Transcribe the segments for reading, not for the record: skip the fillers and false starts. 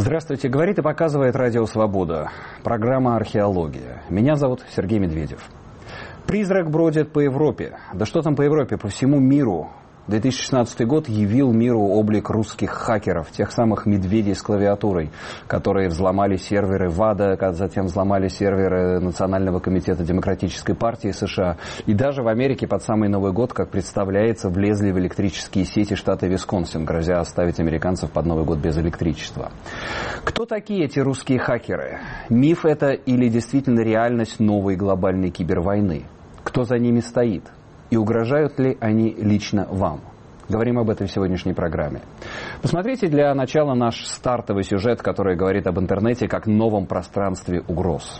Здравствуйте. Говорит и показывает Радио Свобода. Программа «Археология». Меня зовут Сергей Медведев. Призрак бродит по Европе. Да что там по Европе, по всему миру. 2016 год явил миру облик русских хакеров, тех самых медведей с клавиатурой, которые взломали серверы ВАДА, затем взломали серверы Национального комитета Демократической партии США. И даже в Америке под самый Новый год, как представляется, влезли в электрические сети штата Висконсин, грозя оставить американцев под Новый год без электричества. Кто такие эти русские хакеры? Миф это или действительно реальность новой глобальной кибервойны? Кто за ними стоит? И угрожают ли они лично вам? Говорим об этом в сегодняшней программе. Посмотрите для начала наш стартовый сюжет, который говорит об интернете как новом пространстве угроз.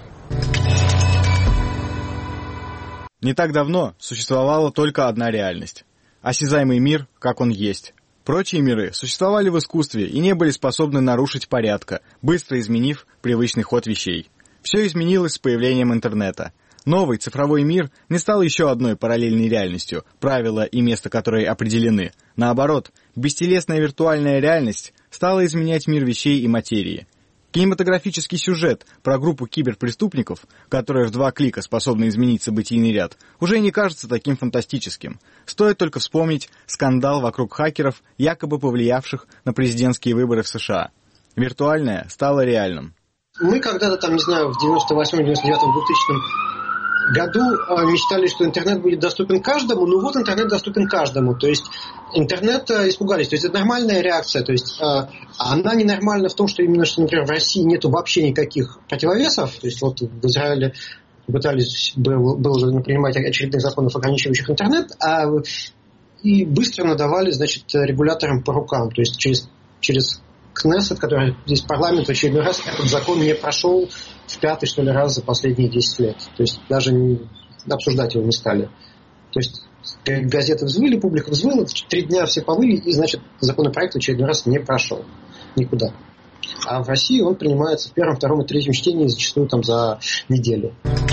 Не так давно существовала только одна реальность. Осязаемый мир, как он есть. Прочие миры существовали в искусстве и не были способны нарушить порядка, быстро изменив привычный ход вещей. Все изменилось с появлением интернета. Новый цифровой мир не стал еще одной параллельной реальностью, правила и место которой определены. Наоборот, бестелесная виртуальная реальность стала изменять мир вещей и материи. Кинематографический сюжет про группу киберпреступников, которая в 2 клика способна изменить событийный ряд, уже не кажется таким фантастическим. Стоит только вспомнить скандал вокруг хакеров, якобы повлиявших на президентские выборы в США. Виртуальное стало реальным. Мы когда-то, в 98-м, 99-м, 2000-м году мечтали, что интернет будет доступен каждому, но вот интернет доступен каждому. То есть интернет испугались. То есть это нормальная реакция. То есть она ненормальна в том, что именно, что, например, в России нету вообще никаких противовесов. То есть вот в Израиле пытались было уже принимать очередных законов, ограничивающих интернет, и быстро надавали, регуляторам по рукам. То есть через Кнессет, который здесь парламент в очередной раз этот закон не прошел в 5-й, что ли, раз за последние 10 лет. То есть даже обсуждать его не стали. То есть газеты взвыли, публика взвыла, 3 дня все повыли, и, законопроект в очередной раз не прошел никуда. А в России он принимается в 1-м, 2-м и 3-м чтении зачастую за неделю.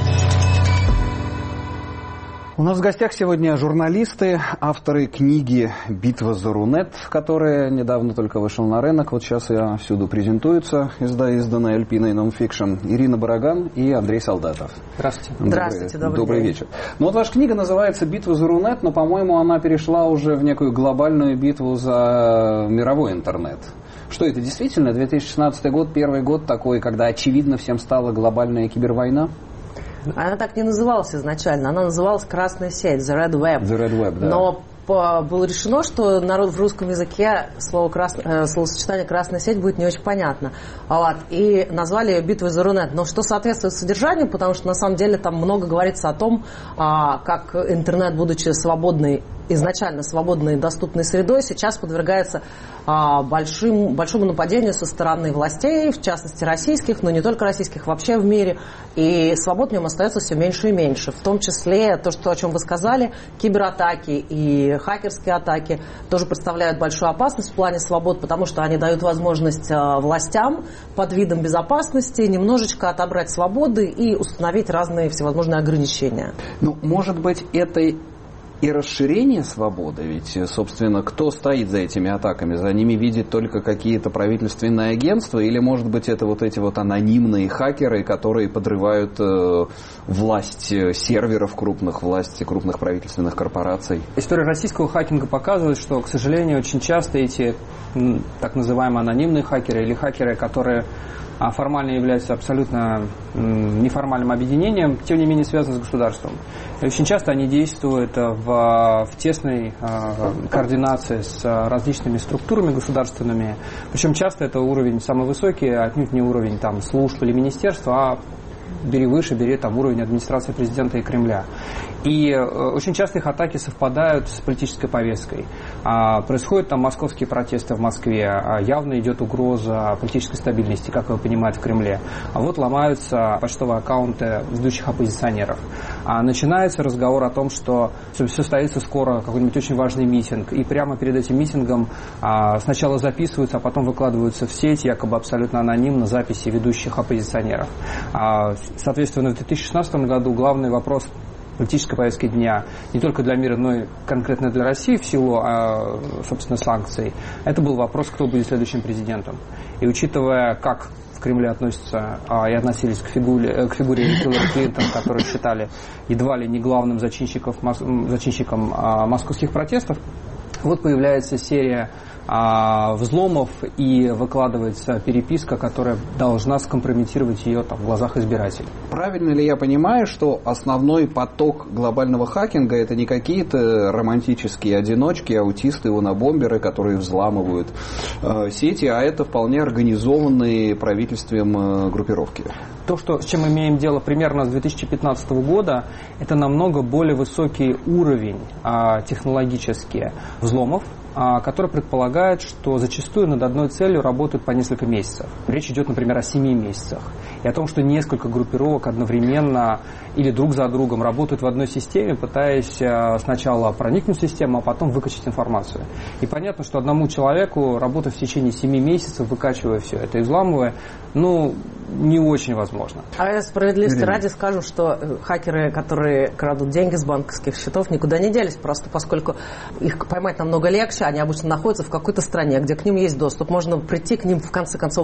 У нас в гостях сегодня журналисты, авторы книги «Битва за Рунет», которая недавно только вышла на рынок. Вот сейчас я всюду презентуется, изданная Альпиной Нонфикшн. Ирина Бараган и Андрей Солдатов. Здравствуйте. Здравствуйте, добрый вечер. Вот ваша книга называется «Битва за Рунет», но, по-моему, она перешла уже в некую глобальную битву за мировой интернет. Что это действительно 2016 год, первый год такой, когда очевидно всем стала глобальная кибервойна? Она так не называлась изначально, она называлась «Красная сеть», «The Red Web». The Red Web, да. Но было решено, что народ в русском языке словосочетание «красная сеть» будет не очень понятно. И назвали ее «Битвой за Рунет». Но что соответствует содержанию, потому что на самом деле там много говорится о том, как интернет, будучи изначально свободной и доступной средой, сейчас подвергается большому нападению со стороны властей, в частности российских, но не только российских, вообще в мире. И свобод в нем остается все меньше и меньше. В том числе то, о чем вы сказали, кибератаки и хакерские атаки тоже представляют большую опасность в плане свобод, потому что они дают возможность властям под видом безопасности немножечко отобрать свободы и установить разные всевозможные ограничения. Может быть, это и расширение свободы, ведь, собственно, кто стоит за этими атаками? За ними видят только какие-то правительственные агентства, или, может быть, это эти анонимные хакеры, которые подрывают власть серверов крупных, власть крупных правительственных корпораций? История российского хакинга показывает, что, к сожалению, очень часто эти так называемые анонимные хакеры или хакеры, которые формально являются абсолютно неформальным объединением, тем не менее связаны с государством. И очень часто они действуют в тесной координации с различными структурами государственными. Причем часто это уровень самый высокий, отнюдь не уровень служб или министерства, а бери выше, бери уровень администрации президента и Кремля. И очень часто их атаки совпадают с политической повесткой. Происходят московские протесты в Москве, явно идет угроза политической стабильности, как вы понимаете, в Кремле. Ломаются почтовые аккаунты ведущих оппозиционеров. Начинается разговор о том, что состоится скоро какой-нибудь очень важный митинг, и прямо перед этим митингом сначала записываются, а потом выкладываются в сеть, якобы абсолютно анонимно, записи ведущих оппозиционеров. Соответственно, в 2016 году главный вопрос политической повестки дня не только для мира, но и конкретно для России в силу, собственно, санкций, это был вопрос, кто будет следующим президентом. И учитывая, как в Кремле относятся и относились к фигуре Хиллари Клинтон, которую считали едва ли не главным зачинщиком московских протестов, вот появляется серия взломов и выкладывается переписка, которая должна скомпрометировать ее в глазах избирателей. Правильно ли я понимаю, что основной поток глобального хакинга — это не какие-то романтические одиночки, аутисты, унабомберы, которые взламывают сети, а это вполне организованные правительством группировки? То, с чем мы имеем дело примерно с 2015 года, это намного более высокий уровень технологических взломов, который предполагает, что зачастую над одной целью работают по несколько месяцев. Речь идет, например, о 7 месяцах. И о том, что несколько группировок одновременно или друг за другом работают в одной системе, пытаясь сначала проникнуть в систему, а потом выкачать информацию. И понятно, что одному человеку работать в течение 7 месяцев, выкачивая все это и взламывая, не очень возможно. А я справедливости ради скажу, что хакеры, которые крадут деньги с банковских счетов, никуда не делись, просто поскольку их поймать намного легче, они обычно находятся в какой-то стране, где к ним есть доступ. Можно прийти к ним, в конце концов,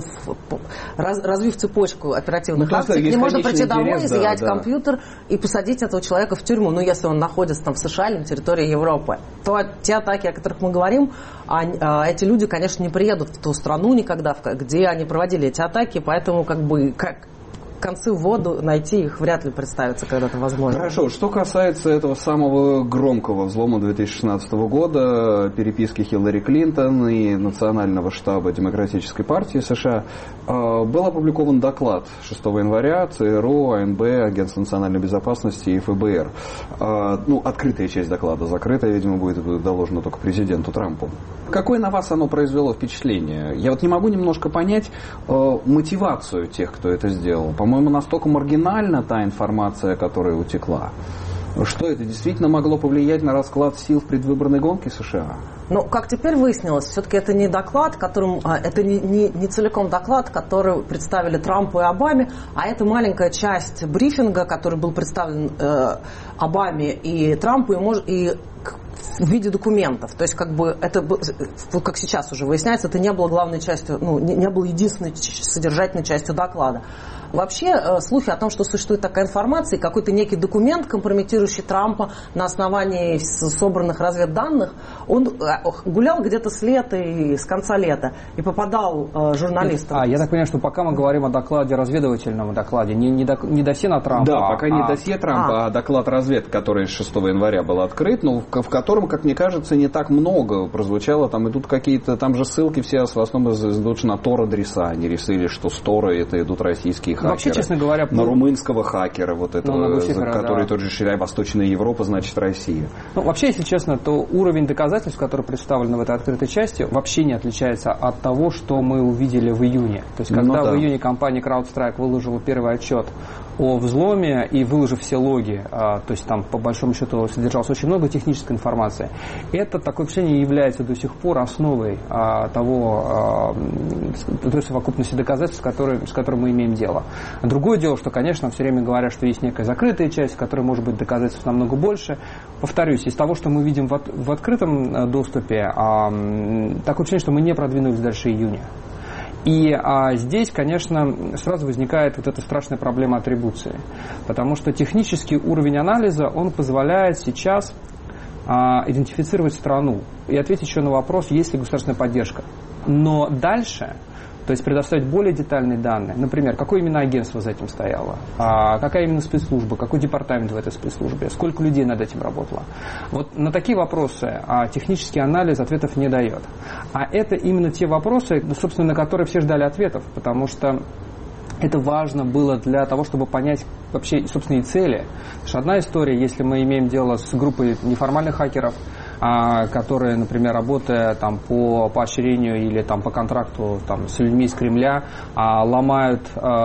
развив цепочку оперативных акций, к ним можно прийти домой, изъять компьютер и посадить этого человека в тюрьму. Если он находится в США или на территории Европы. То те атаки, о которых мы говорим, эти люди, конечно, не приедут в ту страну никогда, где они проводили эти атаки, поэтому концы в воду найти их вряд ли представится когда-то возможно. Хорошо. Что касается этого самого громкого взлома 2016 года, переписки Хиллари Клинтон и Национального штаба Демократической партии США, был опубликован доклад 6 января ЦРУ, АНБ, Агентство национальной безопасности и ФБР. Открытая часть доклада, закрытая, видимо, будет доложена только президенту Трампу. Какое на вас оно произвело впечатление? Я не могу немножко понять мотивацию тех, кто это сделал. По-моему, настолько маргинальна та информация, которая утекла. Что это действительно могло повлиять на расклад сил в предвыборной гонке США? Как теперь выяснилось, все-таки это не доклад, это не целиком доклад, который представили Трампу и Обаме, а это маленькая часть брифинга, который был представлен Обаме и Трампу, и в виде документов. То есть, это, как сейчас уже выясняется, это не было главной частью, не было единственной содержательной частью доклада. Вообще, слухи о том, что существует такая информация, какой-то некий документ, компрометирующий Трампа на основании собранных разведданных, он гулял где-то с лета и с конца лета и попадал журналистам. Я так понимаю, что пока мы говорим о докладе, разведывательном докладе, не досье на Трампа. Да, пока не досье Трампа, а доклад разведки, который 6 января был открыт, в котором, как мне кажется, не так много прозвучало. Там идут какие-то, там же ссылки все в основном идут на Тор-адреса. Они решили, что с Тора это идут российские хакеры. Вообще, честно говоря, на румынского хакера, который тоже считает Восточная Европа, значит Россия. Вообще, если честно, то уровень доказательств, который представлен в этой открытой части, вообще не отличается от того, что мы увидели в июне. То есть, когда в июне компания CrowdStrike выложила первый отчет о взломе и выложив все логи, то есть там по большому счету содержалось очень много технической информации, это такое впечатление является до сих пор основой той совокупности доказательств, с которой мы имеем дело. Другое дело, что, конечно, все время говорят, что есть некая закрытая часть, в которой может быть доказательств намного больше. Повторюсь, из того, что мы видим в открытом доступе, такое ощущение, что мы не продвинулись дальше июня. И здесь, конечно, сразу возникает эта страшная проблема атрибуции. Потому что технический уровень анализа, он позволяет сейчас идентифицировать страну и ответить еще на вопрос, есть ли государственная поддержка. Но дальше, то есть предоставить более детальные данные, например, какое именно агентство за этим стояло, какая именно спецслужба, какой департамент в этой спецслужбе, сколько людей над этим работало. Вот на такие вопросы технический анализ ответов не дает. А это именно те вопросы, собственно, на которые все ждали ответов, потому что это важно было для того, чтобы понять вообще собственные цели. Потому что одна история, если мы имеем дело с группой неформальных хакеров, которые, например, работая там, по поощрению или там, по контракту там, с людьми из Кремля, ломают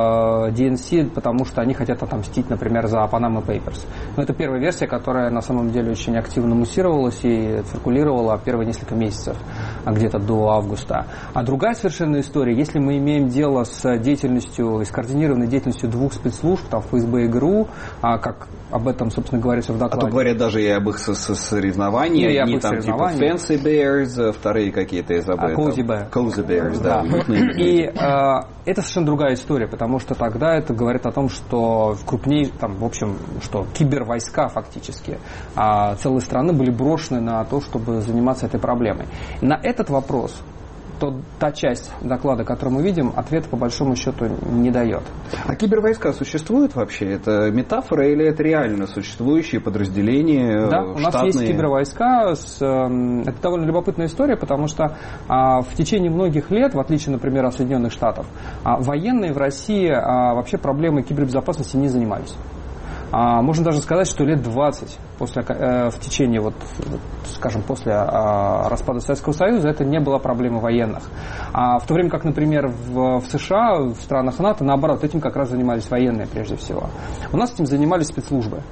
DNC, потому что они хотят отомстить, например, за Panama Papers. Но это первая версия, которая на самом деле очень активно муссировалась и циркулировала первые несколько месяцев, где-то до августа. А другая совершенно история, если мы имеем дело с деятельностью, с координированной деятельностью двух спецслужб, там, ФСБ и ГРУ, как об этом, собственно, говорится в докладе. А то говорят даже и об их соревнованиях. Одни там типа Fancy Bears, вторые какие-то, я забыл. Cozy Bears, да. И это совершенно другая история, потому что тогда это говорит о том, что там, в общем, что кибервойска фактически целые страны были брошены на то, чтобы заниматься этой проблемой. На этот вопрос та часть доклада, которую мы видим, ответа по большому счету не дает. А кибервойска существуют вообще? Это метафора или это реально существующие подразделения? Да, у нас есть кибервойска. Это довольно любопытная история, потому что в течение многих лет, в отличие, например, от Соединенных Штатов, военные в России вообще проблемой кибербезопасности не занимались. Можно даже сказать, что лет 20 в течение, скажем, после распада Советского Союза это не была проблема военных. В то время как, например, в США, в странах НАТО, наоборот, этим как раз занимались военные прежде всего. У нас этим занимались спецслужбы.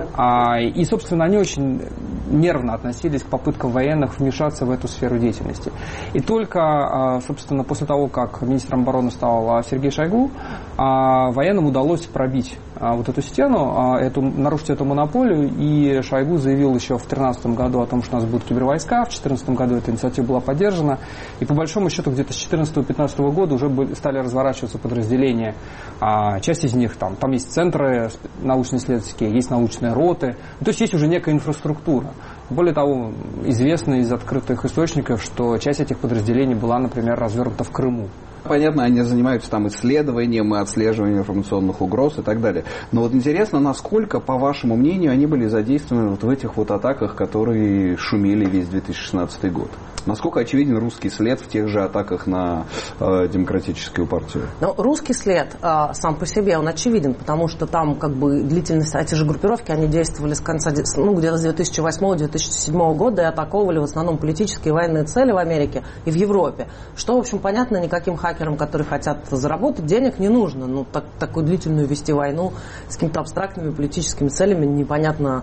И, собственно, они очень нервно относились к попыткам военных вмешаться в эту сферу деятельности. И только, собственно, после того, как министром обороны стал Сергей Шойгу, военным удалось пробить вот эту стену, нарушить эту монополию, и Шойгу заявил еще в 2013 году о том, что у нас будут кибервойска, в 2014 году эта инициатива была поддержана, и по большому счету где-то с 2014-2015 года уже стали разворачиваться подразделения. Часть из них, там есть центры научно-исследовательские, есть научные роты, то есть есть уже некая инфраструктура. Более того, известно из открытых источников, что часть этих подразделений была, например, развернута в Крыму. Понятно, они занимаются там исследованием и отслеживанием информационных угроз и так далее. Но вот интересно, насколько, по вашему мнению, они были задействованы вот в этих вот атаках, которые шумели весь 2016 год? Насколько очевиден русский след в тех же атаках на Демократическую партию? Ну, русский след сам по себе, он очевиден, потому что там как бы длительность, эти же группировки, они действовали с конца, где-то с 2008-2007 года и атаковывали в основном политические и военные цели в Америке и в Европе. Что, в общем, понятно, никаким хакерам, которые хотят заработать, денег не нужно. Такую длительную вести войну с какими-то абстрактными политическими целями непонятно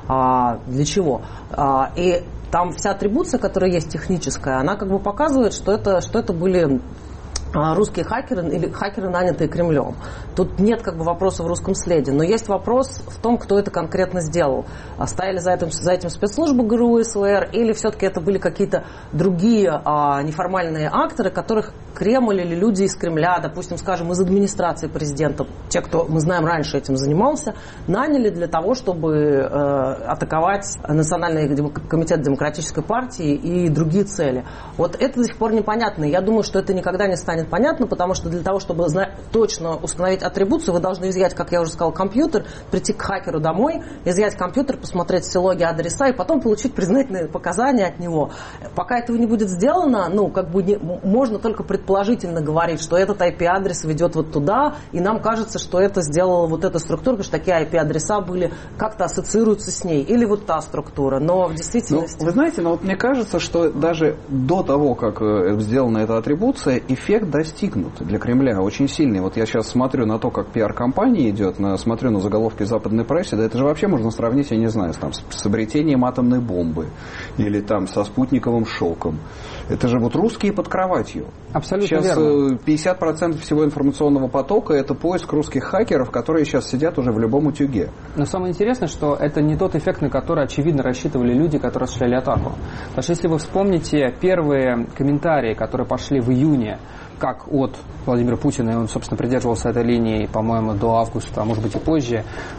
для чего. И там вся атрибуция, которая есть техническая, она как бы показывает, что это были русские хакеры или хакеры, нанятые Кремлем. Тут нет как бы вопроса в русском следе, но есть вопрос в том, кто это конкретно сделал. Стояли за этим спецслужбы ГРУ и СВР, или все-таки это были какие-то другие неформальные акторы, которых Кремль или люди из Кремля, допустим, скажем, из администрации президента, те, кто, мы знаем, раньше этим занимался, наняли для того, чтобы атаковать Национальный комитет Демократической партии и другие цели. Вот это до сих пор непонятно. Я думаю, что это никогда не станет понятно, потому что для того, чтобы точно установить атрибуцию, вы должны изъять, как я уже сказал, компьютер, прийти к хакеру домой, изъять компьютер, посмотреть все логи, адреса и потом получить признательные показания от него. Пока этого не будет сделано, можно только предположительно говорить, что этот IP-адрес ведет вот туда, и нам кажется, что это сделала вот эта структура, потому что такие IP-адреса были, как-то ассоциируются с ней, или вот та структура, но в действительности... Вы знаете, мне кажется, что даже до того, как сделана эта атрибуция, эффект достигнут для Кремля очень сильный. Вот я сейчас смотрю на то, как пиар-компания идет, смотрю на заголовки западной прессы, да это же вообще можно сравнить, я не знаю, с обретением атомной бомбы или там со спутниковым шоком. Это же вот русские под кроватью. Абсолютно сейчас верно. 50% всего информационного потока — это поиск русских хакеров, которые сейчас сидят уже в любом утюге. Но самое интересное, что это не тот эффект, на который, очевидно, рассчитывали люди, которые осуществляли атаку. Потому что если вы вспомните первые комментарии, которые пошли в июне, как от Владимира Путина, и он, собственно, придерживался этой линии, по-моему, до августа, а может быть и позже,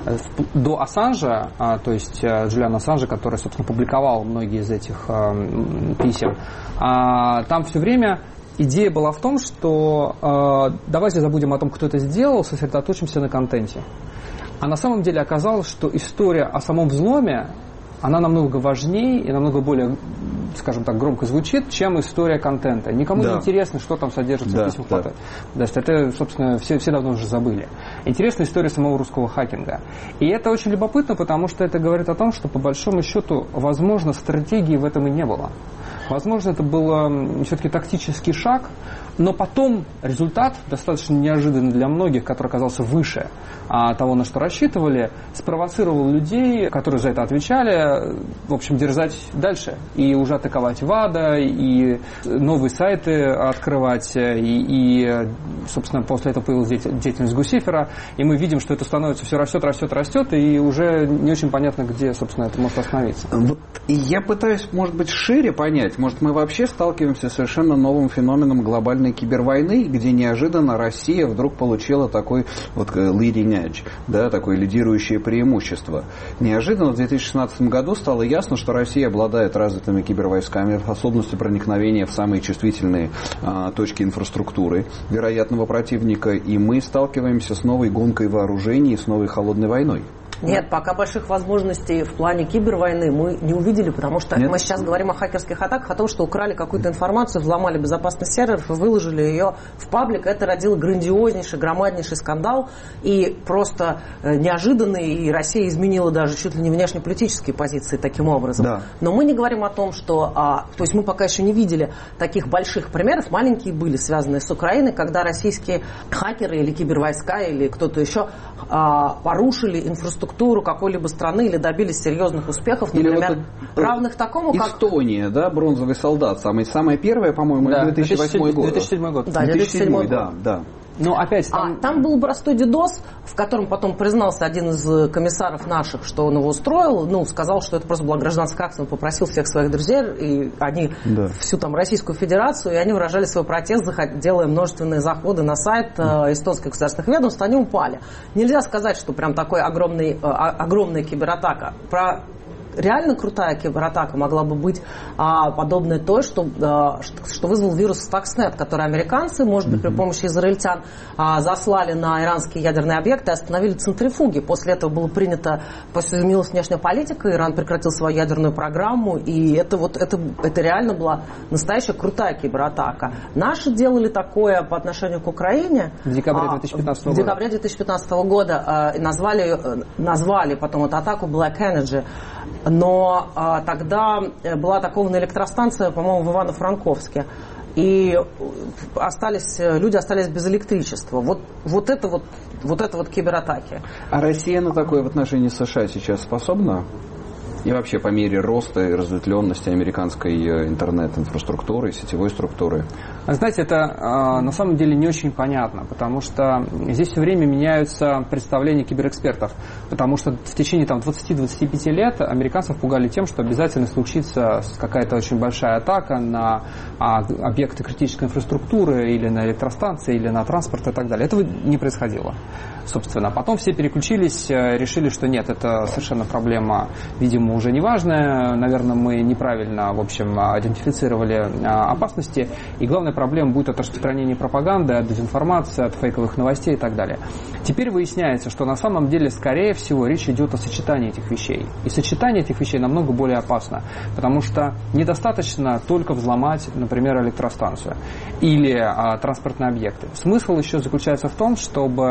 до Ассанжа, то есть Джулиана Ассанжа, который, собственно, публиковал многие из этих писем, там все время идея была в том, что давайте забудем о том, кто это сделал, сосредоточимся на контенте. А на самом деле оказалось, что история о самом взломе, она намного важнее и намного более скажем так, громко звучит, чем история контента. Никому не интересно, что там содержится в письмах. Это, собственно, все давно уже забыли. Интересная история самого русского хакинга. И это очень любопытно, потому что это говорит о том, что по большому счету, возможно, стратегии в этом и не было. Возможно, это был все-таки тактический шаг, но потом результат, достаточно неожиданный для многих, который оказался выше того, на что рассчитывали, спровоцировал людей, которые за это отвечали, в общем, дерзать дальше. И уже атаковать ВАДА, и новые сайты открывать, и собственно, после этого появилась деятельность Гусифера, и мы видим, что это становится все растет, и уже не очень понятно, где, собственно, это может остановиться. Вот я пытаюсь, может быть, шире понять. Может, мы вообще сталкиваемся с совершенно новым феноменом глобальной кибервойны, где неожиданно Россия вдруг получила такой вот leading edge, да, такое лидирующее преимущество. Неожиданно в 2016 году стало ясно, что Россия обладает развитыми кибервойсками, способностью проникновения в самые чувствительные точки инфраструктуры вероятного противника, и мы сталкиваемся с новой гонкой вооружений и с новой холодной войной. Нет, пока больших возможностей в плане кибервойны мы не увидели, потому что мы сейчас говорим о хакерских атаках, о том, что украли какую-то информацию, взломали безопасность серверов и выложили ее в паблик. Это родило грандиознейший, громаднейший скандал и просто неожиданный, и Россия изменила даже чуть ли не внешнеполитические позиции таким образом. Да. Но мы не говорим о том, что... то есть мы пока еще не видели таких больших примеров, маленькие были, связанные с Украиной, когда российские хакеры или кибервойска, или кто-то еще порушили инфраструктуру какой-либо страны или добились серьезных успехов, например, равных такому, как... Эстония, да, бронзовый солдат, самая первая, по-моему, да, 2008 год. 2007 год. Да, 2007 год. Да. Но опять там был простой DDoS, в котором потом признался один из комиссаров наших, что он его устроил, сказал, что это просто была гражданская акция, он попросил всех своих друзей, и они всю там Российскую Федерацию, и они выражали свой протест, делая множественные заходы на сайт эстонских государственных ведомств, они упали. Нельзя сказать, что прям такой огромная кибератака. Реально крутая кибератака могла бы быть подобной той, что вызвал вирус Stuxnet, который американцы, может быть, при помощи израильтян заслали на иранские ядерные объекты и остановили центрифуги. После этого было принято, после изменилась внешняя политика, Иран прекратил свою ядерную программу, и это реально была настоящая крутая кибератака. Наши делали такое по отношению к Украине в декабре 2015 года. В декабре 2015 года назвали потом эту атаку Black Energy. Но тогда была атакована электростанция, по-моему, в Ивано-Франковске. И люди остались без электричества. Вот это кибератаки. А Россия на такое в отношении США сейчас способна? И вообще по мере роста и разветвленности американской интернет-инфраструктуры, сетевой структуры? Знаете, это на самом деле не очень понятно, потому что здесь все время меняются представления киберэкспертов. Потому что в течение 20-25 лет американцев пугали тем, что обязательно случится какая-то очень большая атака на объекты критической инфраструктуры или на электростанции, или на транспорт и так далее. Этого не происходило, собственно. Потом все переключились, решили, что нет, это совершенно проблема, видимо, уже не важная. Наверное, мы неправильно, в общем, идентифицировали опасности. И главная проблема будет от распространения пропаганды, от дезинформации, от фейковых новостей и так далее. Теперь выясняется, что на самом деле, скорее всего, речь идет о сочетании этих вещей. И сочетание этих вещей намного более опасно, потому что недостаточно только взломать, например, электростанцию или транспортные объекты. Смысл еще заключается в том, чтобы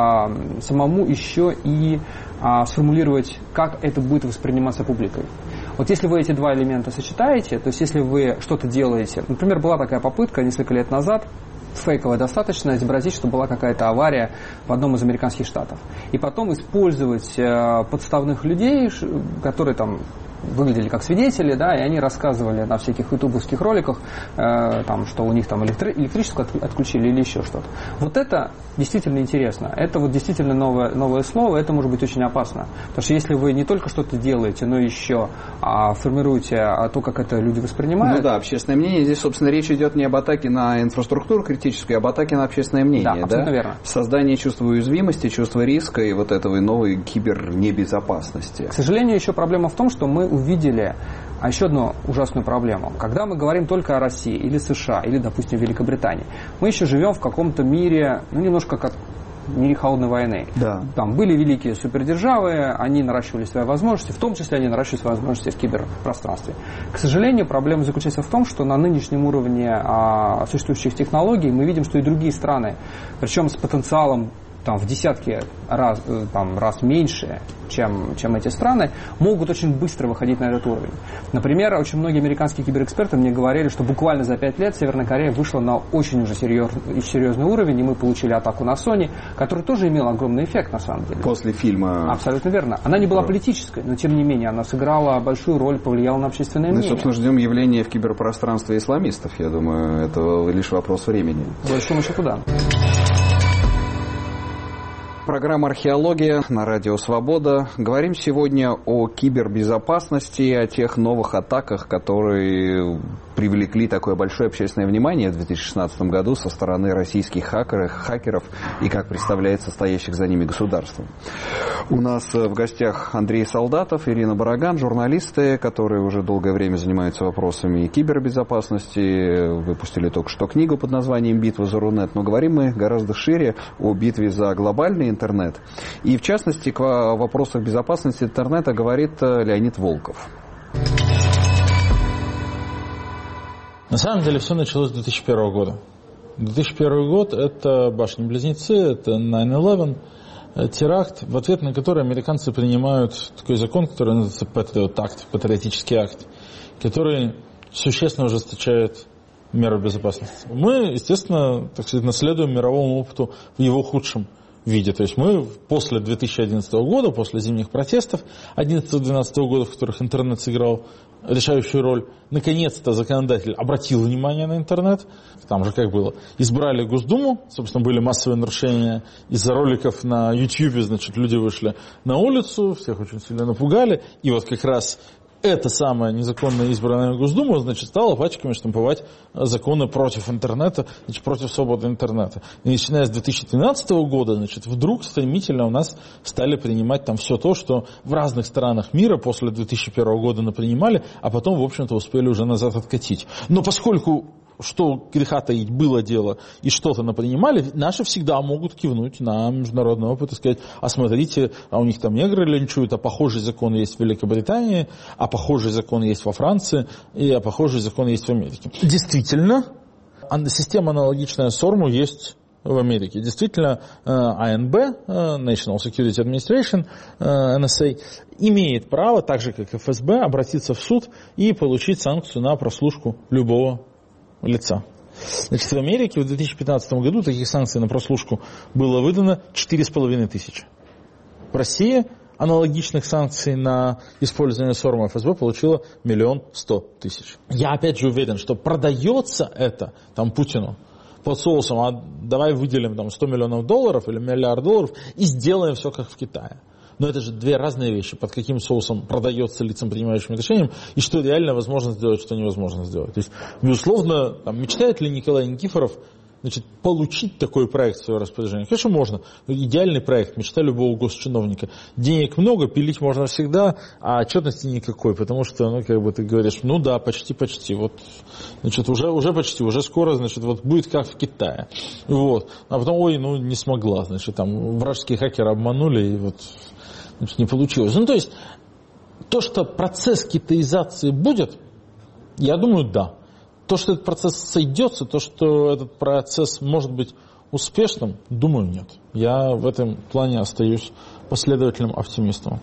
самому еще и сформулировать, как это будет восприниматься публикой. Вот если вы эти два элемента сочетаете, то есть если вы что-то делаете, например, была такая попытка несколько лет назад, фейковая достаточно, изобразить, что была какая-то авария в одном из американских штатов. И потом использовать подставных людей, которые там выглядели как свидетели, да, и они рассказывали на всяких ютубовских роликах, что у них там электричество отключили или еще что-то. Вот это действительно интересно. Это вот действительно новое слово, это может быть очень опасно. Потому что если вы не только что-то делаете, но еще формируете то, как это люди воспринимают. Ну да, общественное мнение. Здесь, собственно, речь идет не об атаке на инфраструктуру критическую, а об атаке на общественное мнение. Да, абсолютно верно. Создание чувства уязвимости, чувства риска и вот этого новой кибернебезопасности. К сожалению, еще проблема в том, что мы увидели еще одну ужасную проблему. Когда мы говорим только о России или США, или, допустим, Великобритании, мы еще живем в каком-то мире, немножко как в мире холодной войны. Да. Там были великие супердержавы, они наращивали свои возможности, в том числе они наращивали свои возможности в киберпространстве. К сожалению, проблема заключается в том, что на нынешнем уровне существующих технологий мы видим, что и другие страны, причем с потенциалом в десятки раз меньше, чем эти страны, могут очень быстро выходить на этот уровень. Например, очень многие американские киберэксперты мне говорили, что буквально за 5 лет Северная Корея вышла на очень уже серьезный уровень, и мы получили атаку на Sony, которая тоже имела огромный эффект на самом деле. После фильма... Абсолютно верно. Она не была политической, но тем не менее она сыграла большую роль, повлияла на общественное мнение. Мы, собственно, ждем явления в киберпространстве исламистов, я думаю, это лишь вопрос времени. По большому счету, да. Программа «Археология» на Радио Свобода. Говорим сегодня о кибербезопасности и о тех новых атаках, которые привлекли такое большое общественное внимание в 2016 году со стороны российских хакеров и, как представляется, стоящих за ними государств. У нас в гостях Андрей Солдатов, Ирина Бараган, журналисты, которые уже долгое время занимаются вопросами кибербезопасности, выпустили только что книгу под названием «Битва за Рунет», но говорим мы гораздо шире о битве за глобальный интернет. И, в частности, к вопросам безопасности интернета говорит Леонид Волков. На самом деле все началось с 2001 года. 2001 год – это башни-близнецы, это 9/11, теракт, в ответ на который американцы принимают такой закон, который называется Patriot Act, патриотический акт, который существенно ужесточает меры безопасности. Мы, естественно, так сказать, наследуем мировому опыту в его худшем виде. То есть мы после 2011 года, после зимних протестов 2011-2012 года, в которых интернет сыграл решающую роль, наконец-то законодатель обратил внимание на интернет. Там же как было. Избрали Госдуму, собственно, были массовые нарушения из-за роликов на YouTube, значит, люди вышли на улицу, всех очень сильно напугали. И вот как раз эта самая незаконно избранная Госдума, значит, стала пачками штамповать законы против интернета, значит, против свободы интернета. И начиная с 2013 года, значит, вдруг стремительно у нас стали принимать там все то, что в разных странах мира после 2001 года напринимали, а потом, в общем-то, успели уже назад откатить. Но поскольку что греха таить было дело и что-то напринимали, наши всегда могут кивнуть на международный опыт и сказать: а смотрите, а у них там негры линчуют, а похожий закон есть в Великобритании, а похожий закон есть во Франции, и а похожий закон есть в Америке. Действительно, система аналогичная СОРМу есть в Америке. Действительно, АНБ, National Security Administration, NSA, имеет право, так же как ФСБ, обратиться в суд и получить санкцию на прослушку любого лица. Значит, в Америке в 2015 году таких санкций на прослушку было выдано 4500. В России аналогичных санкций на использование СОРМа и ФСБ получила 1 100 000. Я опять же уверен, что продается это там Путину под соусом: а давай выделим там $100 миллионов или $1 миллиард и сделаем все как в Китае. Но это же две разные вещи, под каким соусом продается лицам, принимающим решением, и что реально возможно сделать, что невозможно сделать. То есть, безусловно, там, мечтает ли Николай Никифоров, значит, получить такой проект в свое распоряжение? Конечно, можно. Идеальный проект, мечта любого госчиновника. Денег много, пилить можно всегда, а отчетности никакой, потому что, ну, как бы ты говоришь, ну да, почти, вот, значит, уже почти, уже скоро, значит, вот будет как в Китае. Вот. А потом, ой, ну, не смогла, значит, там, вражеские хакеры обманули, и вот, значит, не получилось. Ну, то есть, то, что процесс китаизации будет, я думаю, да. То, что этот процесс сойдется, то, что этот процесс может быть успешным, думаю, нет. Я в этом плане остаюсь последовательным оптимистом.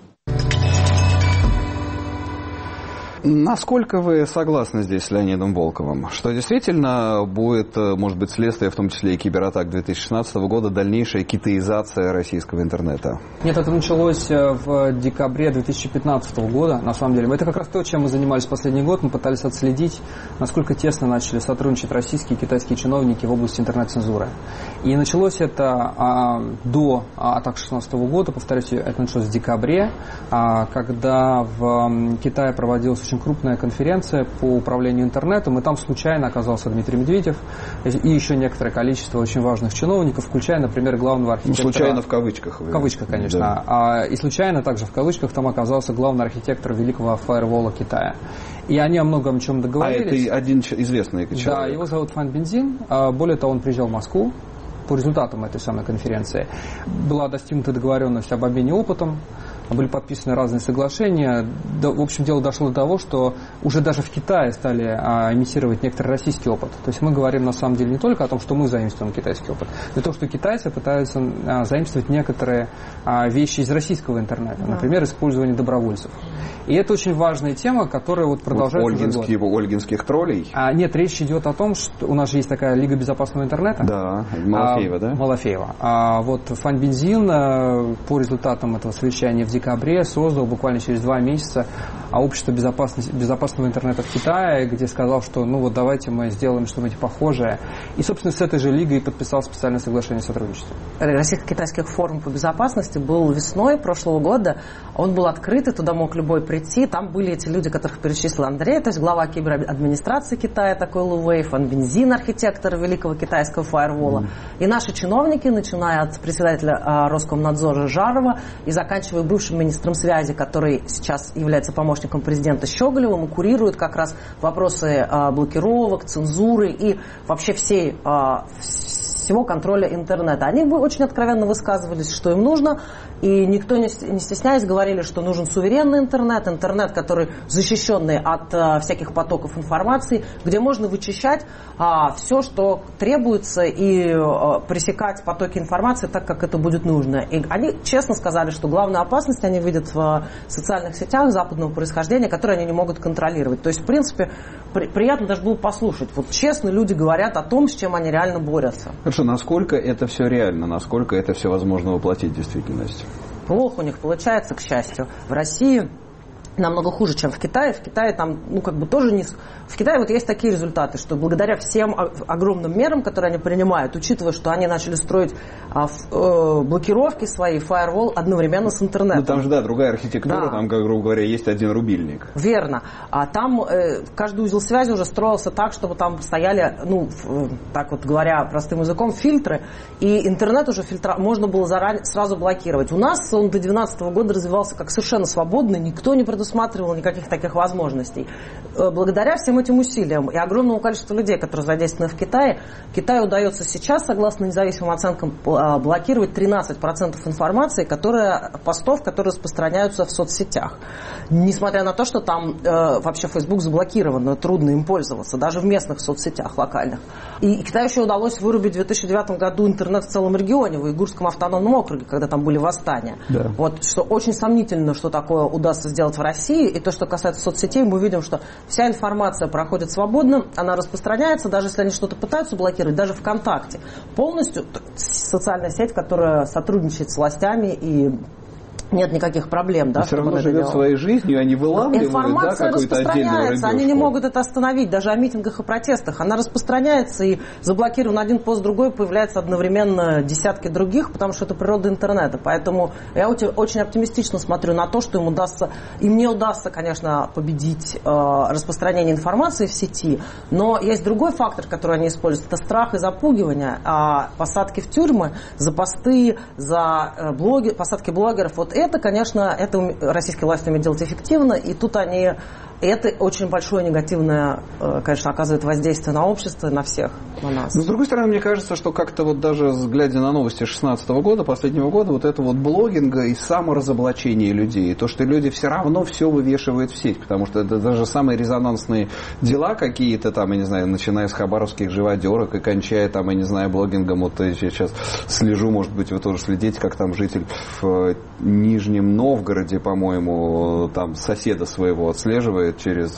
Насколько вы согласны здесь с Леонидом Волковым, что действительно будет, может быть, следствие, в том числе и кибератак 2016 года, дальнейшая китаизация российского интернета? Нет, это началось в декабре 2015 года, на самом деле. Это как раз то, чем мы занимались последний год. Мы пытались отследить, насколько тесно начали сотрудничать российские и китайские чиновники в области интернет-цензуры. И началось это до атак 2016 года, повторюсь, это началось в декабре, когда в Китае проводилась очень крупная конференция по управлению интернетом, и там случайно оказался Дмитрий Медведев и еще некоторое количество очень важных чиновников, включая, например, главного архитектора... Ну, случайно в кавычках. В кавычках, конечно. Да. И случайно также в кавычках там оказался главный архитектор великого фаервола Китая. И они о многом чем договорились. А это один известный человек. Да, его зовут Фан Бинзин. Более того, он приезжал в Москву. по результатам этой самой конференции. Была достигнута договоренность об обмене опытом, были подписаны разные соглашения. В общем, дело дошло до того, что уже даже в Китае стали имитировать некоторый российский опыт. То есть мы говорим на самом деле не только о том, что мы заимствуем китайский опыт, но и то, что китайцы пытаются заимствовать некоторые вещи из российского интернета. Например, использование добровольцев. И это очень важная тема, которая вот продолжается уже год. Ольгинских троллей? Нет, речь идет о том, что у нас же есть такая Лига безопасного интернета. Да, Малафеева, да? Малафеева. Вот Фанбензин по результатам этого совещания в декабре создал буквально через 2 месяца общество безопасного интернета в Китае, где сказал, что ну вот давайте мы сделаем что-нибудь похожее. И, собственно, с этой же лигой подписал специальное соглашение о сотрудничестве. Российско-китайский форум по безопасности был весной прошлого года. Он был открыт, и туда мог любой прийти. Там были эти люди, которых перечислил Андрей, то есть глава киберадминистрации Китая, такой Лу Вэй, Фанбензин, архитектор великого китайского фаервола. И наши чиновники, начиная от председателя Роскомнадзора Жарова и заканчивая бывшим министром связи, который сейчас является помощником президента Щеголевым, и курирует как раз вопросы блокировок, цензуры и вообще всего контроля интернета. Они очень откровенно высказывались, что им нужно, и никто не стесняясь говорили, что нужен суверенный интернет, который защищенный от всяких потоков информации, где можно вычищать все, что требуется, и пресекать потоки информации так, как это будет нужно. И они честно сказали, что главную опасность они видят в социальных сетях западного происхождения, которые они не могут контролировать. То есть, в принципе, приятно даже было послушать. Вот честно люди говорят о том, с чем они реально борются. Хорошо, насколько это все реально, насколько это все возможно воплотить в действительность? Плохо у них получается, к счастью. В России намного хуже, чем в Китае. В Китае там, тоже не... В Китае вот есть такие результаты, что благодаря всем огромным мерам, которые они принимают, учитывая, что они начали строить блокировки свои, фаервол одновременно с интернетом. Ну там же, другая архитектура, там, как, грубо говоря, есть один рубильник. Верно. А там каждый узел связи уже строился так, чтобы там стояли, так вот говоря простым языком, фильтры, и интернет уже можно было сразу блокировать. У нас он до 2012 года развивался как совершенно свободный, никто не предусматривал никаких таких возможностей. Благодаря всем этим усилиям и огромному количеству людей, которые задействованы в Китае, Китаю удается сейчас, согласно независимым оценкам, блокировать 13% информации, постов, которые распространяются в соцсетях. Несмотря на то, что там вообще Facebook заблокирован, трудно им пользоваться, даже в местных соцсетях локальных. И Китаю еще удалось вырубить в 2009 году интернет в целом регионе, в Уйгурском автономном округе, когда там были восстания. Да. Вот, что очень сомнительно, что такое удастся сделать в России. И то, что касается соцсетей, мы видим, что вся информация проходит свободно, она распространяется, даже если они что-то пытаются блокировать, даже ВКонтакте. Полностью социальная сеть, которая сотрудничает с властями и нет никаких проблем, да, все равно живет своей жизнью, они вылавливают, информация какую-то отдельную рыбешку. Они не могут это остановить, даже о митингах и протестах. Она распространяется, и заблокирован один пост, другой, появляется одновременно десятки других, потому что это природа интернета. Поэтому я очень оптимистично смотрю на то, что им не удастся, конечно, победить распространение информации в сети, но есть другой фактор, который они используют, это страх и запугивание, посадки в тюрьмы за посты, за посадки блогеров. Вот это, конечно, российские власти умеют делать эффективно, и тут это очень большое негативное, конечно, оказывает воздействие на общество, на всех, на нас. Но, с другой стороны, мне кажется, что как-то вот даже глядя на новости 2016 года, последнего года, вот это вот блогинга и саморазоблачение людей, то, что люди все равно все вывешивают в сеть, потому что это даже самые резонансные дела какие-то там, я не знаю, начиная с хабаровских живодерок и кончая там, я не знаю, блогингом, вот я сейчас слежу, может быть, вы тоже следите, как там житель в Нижнем Новгороде, по-моему, там соседа своего отслеживает через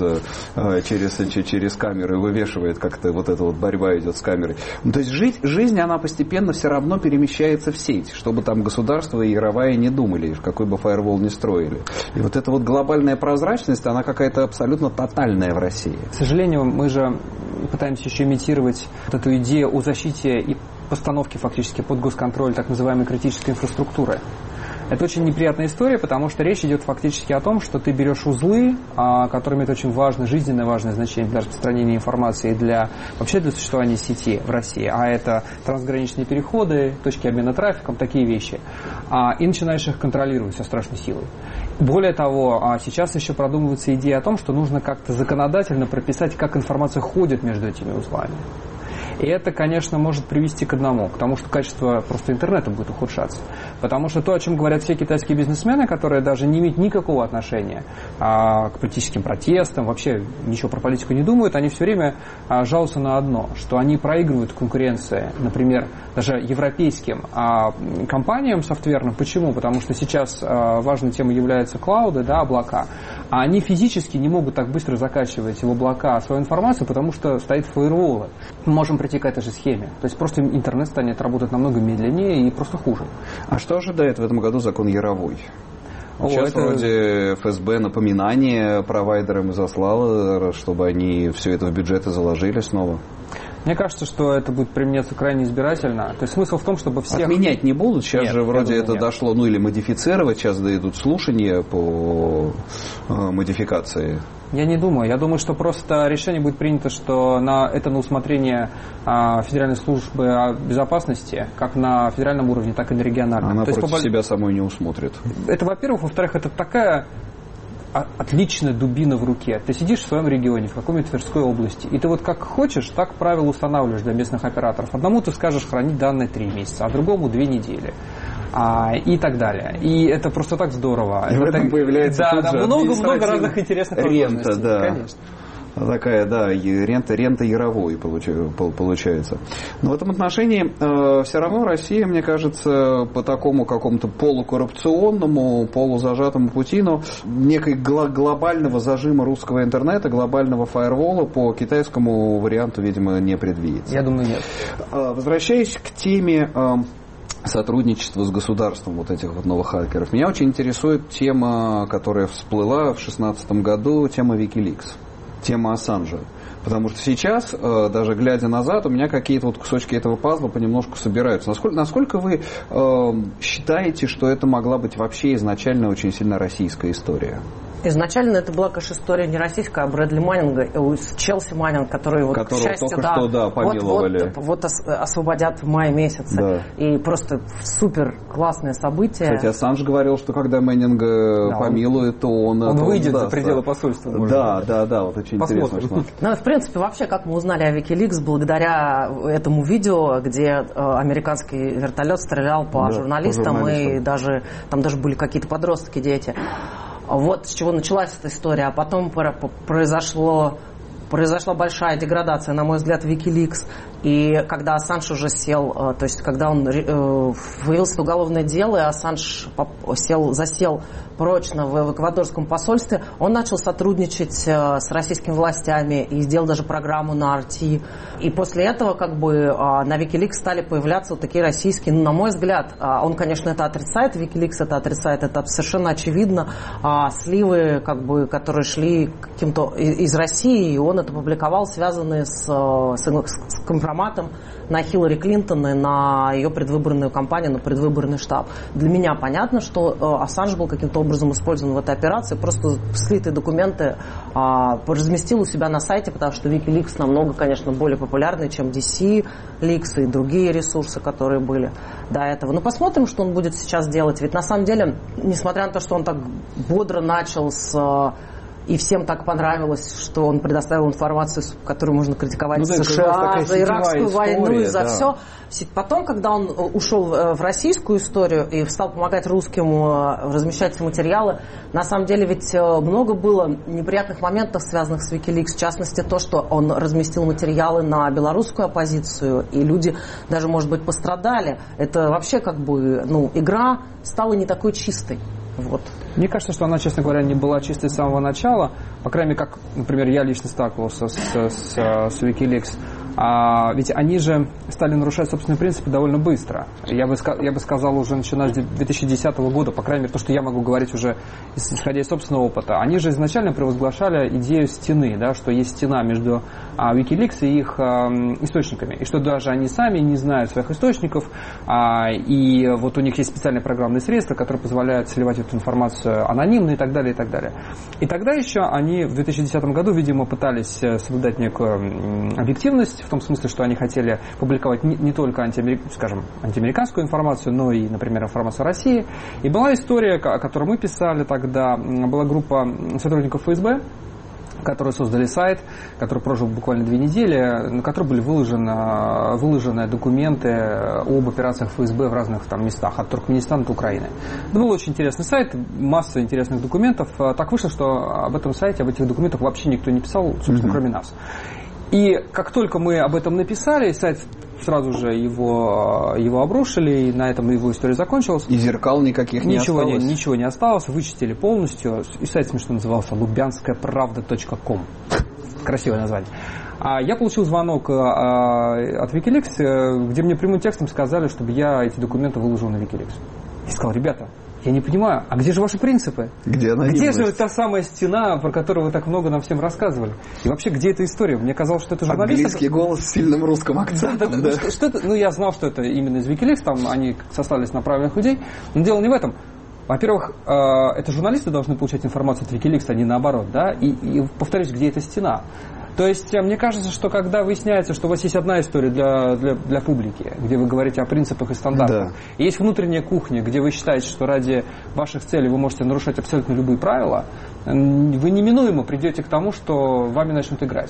камеры, вывешивает, как-то вот эта вот борьба идет с камерой. То есть жизнь, она постепенно все равно перемещается в сеть, чтобы там государство и яровая не думали, какой бы фаервол ни строили. И вот эта вот глобальная прозрачность, она какая-то абсолютно тотальная в России. К сожалению, мы же пытаемся еще имитировать вот эту идею о защите и постановке фактически под госконтроль так называемой критической инфраструктуры. Это очень неприятная история, потому что речь идет фактически о том, что ты берешь узлы, которыми это очень важно, жизненно важное значение для распространения информации и вообще для существования сети в России, а это трансграничные переходы, точки обмена трафиком, такие вещи, и начинаешь их контролировать со страшной силой. Более того, сейчас еще продумывается идея о том, что нужно как-то законодательно прописать, как информация ходит между этими узлами. И это, конечно, может привести к одному, к тому, что качество просто интернета будет ухудшаться. Потому что то, о чем говорят все китайские бизнесмены, которые даже не имеют никакого отношения к политическим протестам, вообще ничего про политику не думают, они все время жалуются на одно, что они проигрывают конкуренции, например, даже европейским компаниям софтверным. Почему? Потому что сейчас важной темой являются клауды, да, облака. А они физически не могут так быстро закачивать в облака свою информацию, потому что стоит фаерволы. Мы можем прийти к этой же схеме. То есть просто интернет станет работать намного медленнее и просто хуже. А что ожидает в этом году закон Яровой? Сейчас вроде ФСБ напоминание провайдерам заслало, чтобы они все это в бюджеты заложили снова. Мне кажется, что это будет применяться крайне избирательно. То есть смысл в том, чтобы всех... Отменять не будут? Сейчас же вроде это дошло, ну или модифицировать. Сейчас идут слушания по модификации. Я не думаю. Я думаю, что просто решение будет принято, что это на усмотрение Федеральной службы безопасности, как на федеральном уровне, так и на региональном. Она против себя самой не усмотрит. Это, во-первых. Во-вторых, это такая отличная дубина в руке. Ты сидишь в своем регионе, в какой-нибудь Тверской области, и ты вот как хочешь, так правила устанавливаешь для местных операторов. Одному ты скажешь хранить данные 3 месяца, а другому 2 недели. И так далее. И это просто так здорово. И в этом появляется много разных интересных возможностей. Рента, да. Конечно. Такая, да, рента Яровой получается. Но в этом отношении все равно Россия, мне кажется, по такому какому-то полукоррупционному, полузажатому пути, но некой глобального зажима русского интернета, глобального фаервола по китайскому варианту, видимо, не предвидится. Я думаю, нет. Возвращаясь к теме сотрудничества с государством вот этих вот новых хакеров, меня очень интересует тема, которая всплыла в 2016 году, тема WikiLeaks. Тема Ассанжа. Потому что сейчас, даже глядя назад, у меня какие-то вот кусочки этого пазла понемножку собираются. Насколько вы считаете, что это могла быть вообще изначально очень сильно российская история? Изначально это была, конечно, история не российская, а Брэдли Маннинга, Челси Маннинг, который, вот, к счастью, только что помиловали. Вот освободят в мае месяце. Да. И просто супер классное событие. Кстати, Ассанж говорил, что когда Маннинга помилует, то он выйдет за пределы посольства. Да, вот очень посмотрим. Интересно. Ну, в принципе, вообще, как мы узнали о WikiLeaks, благодаря этому видео, где американский вертолет стрелял по журналистам, и там даже были какие-то подростки, дети. Вот с чего началась эта история. А потом произошла большая деградация, на мой взгляд, WikiLeaks. И когда Ассанж уже сел, то есть когда он выявился уголовное дело, и Ассанж засел прочно в эквадорском посольстве, он начал сотрудничать с российскими властями и сделал даже программу на RT. И после этого на WikiLeaks стали появляться вот такие российские, на мой взгляд, он, конечно, это отрицает, WikiLeaks это отрицает, это совершенно очевидно, сливы, которые шли каким-то из России, и он это публиковал, связанные с компроматом на Хиллари Клинтон и на ее предвыборную кампанию, на предвыборный штаб. Для меня понятно, что Ассанж был каким-то образом использован в этой операции, просто слитые документы разместил у себя на сайте, потому что WikiLeaks намного, конечно, более популярный, чем DC Leaks и другие ресурсы, которые были до этого. Но посмотрим, что он будет сейчас делать. Ведь на самом деле, несмотря на то, что он так бодро начал и всем так понравилось, что он предоставил информацию, которую можно критиковать США за иракскую войну и за все. Потом, когда он ушел в российскую историю и стал помогать русским размещать материалы, на самом деле ведь много было неприятных моментов, связанных с WikiLeaks. В частности, то, что он разместил материалы на белорусскую оппозицию, и люди даже, может быть, пострадали. Это вообще игра стала не такой чистой. Вот. Мне кажется, что она, честно говоря, не была чистой с самого начала. По крайней мере, как, например, я лично сталкивался с WikiLeaks. Ведь они же стали нарушать собственные принципы довольно быстро. Я бы сказал, уже начиная с 2010 года, по крайней мере, то, что я могу говорить уже исходя из собственного опыта. Они же изначально провозглашали идею стены, да, что есть стена между WikiLeaks и их источниками. И что даже они сами не знают своих источников. И вот у них есть специальные программные средства, которые позволяют сливать эту информацию анонимно и так далее, и так далее. И тогда еще они в 2010 году, видимо, пытались соблюдать некую объективность, в том смысле, что они хотели публиковать не только антиамериканскую информацию, но и, например, информацию о России. И была история, о которой мы писали тогда, была группа сотрудников ФСБ, которые создали сайт, который прожил буквально 2 недели, на который были выложены документы об операциях ФСБ в разных там местах, от Туркменистана до Украины. Это был очень интересный сайт, масса интересных документов. Так вышло, что об этом сайте, об этих документах вообще никто не писал, собственно, кроме нас. И как только мы об этом написали, сайт сразу же его обрушили, и на этом его история закончилась. И зеркал никаких не осталось? Ничего не осталось, вычистили полностью. И сайт смешно назывался lubyanskayapravda.com. Красивое название. А я получил звонок от Wikileaks, где мне прямым текстом сказали, чтобы я эти документы выложил на Wikileaks. Я сказал: ребята, я не понимаю, а где же ваши принципы? Где же та самая стена, про которую вы так много нам всем рассказывали? И вообще, где эта история? Мне казалось, что это журналисты... Английский голос с сильным русским акцентом. Да. Я знал, что это именно из Wikileaks, там они сослались на правильных людей. Но дело не в этом. Во-первых, это журналисты должны получать информацию от Wikileaks, а не наоборот, да? И повторюсь, где эта стена? То есть, мне кажется, что когда выясняется, что у вас есть одна история для публики, где вы говорите о принципах и стандартах, и есть внутренняя кухня, где вы считаете, что ради ваших целей вы можете нарушать абсолютно любые правила, вы неминуемо придете к тому, что вами начнут играть.